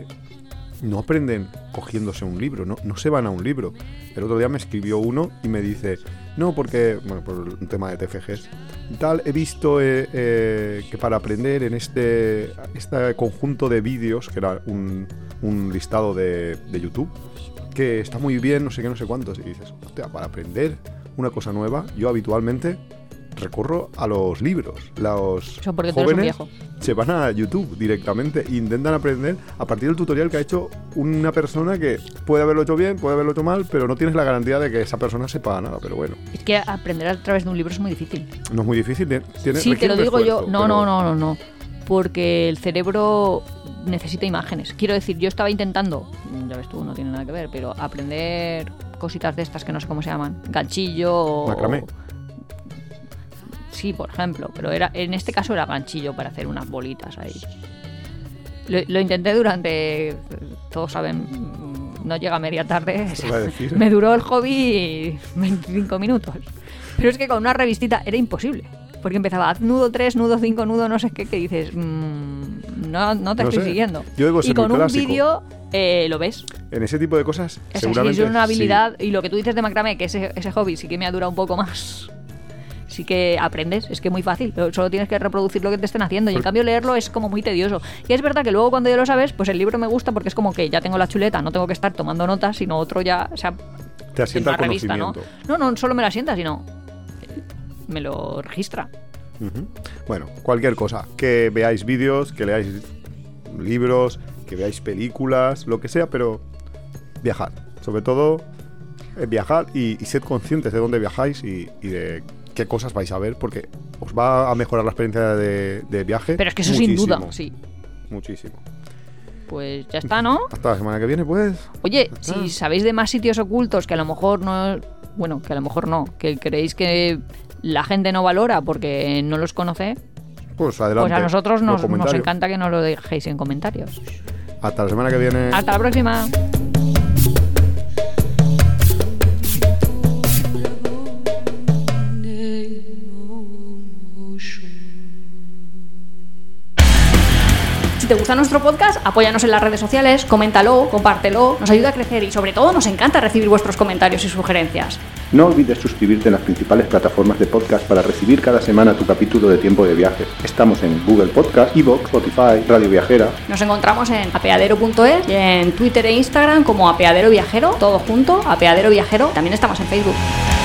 B: no aprenden cogiéndose un libro, no, no se van a un libro. El otro día me escribió uno y me dice, no, porque, bueno, por un tema de T F Gs y tal, he visto eh, eh, que para aprender en este, este conjunto de vídeos, que era un, un listado de, de YouTube, que está muy bien, no sé qué, no sé cuántos, y dices, hostia, para aprender una cosa nueva, yo habitualmente recurro a los libros. Los
A: Eso porque tú eres un
B: jóvenes
A: viejo.
B: se van a YouTube directamente e intentan aprender a partir del tutorial que ha hecho una persona que puede haberlo hecho bien, puede haberlo hecho mal, pero no tienes la garantía de que esa persona sepa nada. Pero bueno,
A: Es que aprender a través de un libro es muy difícil.
B: no es muy difícil. Tiene, tiene-
A: Sí, te
B: requiere
A: lo
B: un
A: digo yo.
B: esfuerzo,
A: No,
B: pero-
A: no, no, no, no. Porque el cerebro necesita imágenes. Quiero decir, yo estaba intentando, ya ves tú, no tiene nada que ver, pero aprender cositas de estas que no sé cómo se llaman, ganchillo o...
B: Macramé.
A: Sí, por ejemplo, pero era en este caso era ganchillo para hacer unas bolitas ahí. Lo, lo intenté durante, todos saben, no llega a media tarde.
B: Te iba a decir.
A: Me duró el hobby veinticinco minutos. Pero es que con una revistita era imposible. Porque empezaba, haz nudo tres, nudo cinco, nudo no sé qué, que dices, mmm, no, no te
B: No
A: estoy
B: sé.
A: siguiendo.
B: Yo debo ser
A: y con
B: muy
A: un
B: clásico.
A: vídeo eh, lo ves.
B: En ese tipo de cosas,
A: Es
B: seguramente
A: es una habilidad.
B: sí.
A: Y lo que tú dices de macramé, que ese, ese hobby sí que me ha durado un poco más. Sí que aprendes, es que es muy fácil. Solo tienes que reproducir lo que te estén haciendo. Y en cambio leerlo es como muy tedioso. Y es verdad que luego cuando ya lo sabes, pues el libro me gusta porque es como que ya tengo la chuleta, no tengo que estar tomando notas, sino otro ya, o sea,
B: Te asienta
A: en
B: el
A: la revista, ¿no?
B: conocimiento.
A: No, no solo me la sienta, sino me lo registra.
B: Ujú. Bueno, cualquier cosa. Que veáis vídeos, que leáis libros, que veáis películas, lo que sea, pero viajad. Sobre todo, eh, viajad y, y sed conscientes de dónde viajáis y, y de qué cosas vais a ver, porque os va a mejorar la experiencia de, de viaje.
A: Pero es que eso
B: muchísimo,
A: sin duda, sí.
B: Muchísimo.
A: Pues ya está, ¿no?
B: Hasta la semana que viene, pues.
A: Oye,
B: Ya está.
A: si sabéis de más sitios ocultos que a lo mejor no... Bueno, que a lo mejor no, que creéis que la gente no valora porque no los conoce,
B: Pues adelante.
A: pues a nosotros
B: los
A: nos, nos
B: comentarios.
A: encanta que nos lo dejéis en comentarios.
B: Hasta la semana que viene.
A: Hasta la próxima. Si te gusta nuestro podcast, apóyanos en las redes sociales, coméntalo, compártelo, nos ayuda a crecer y sobre todo nos encanta recibir vuestros comentarios y sugerencias.
C: No olvides suscribirte en las principales plataformas de podcast para recibir cada semana tu capítulo de Tiempo de Viajes. Estamos en Google Podcast, iVoox, Spotify, Radio Viajera.
A: Nos encontramos en apeadero punto es y en Twitter e Instagram como Apeadero Viajero, todo junto, Apeadero Viajero. También estamos en Facebook.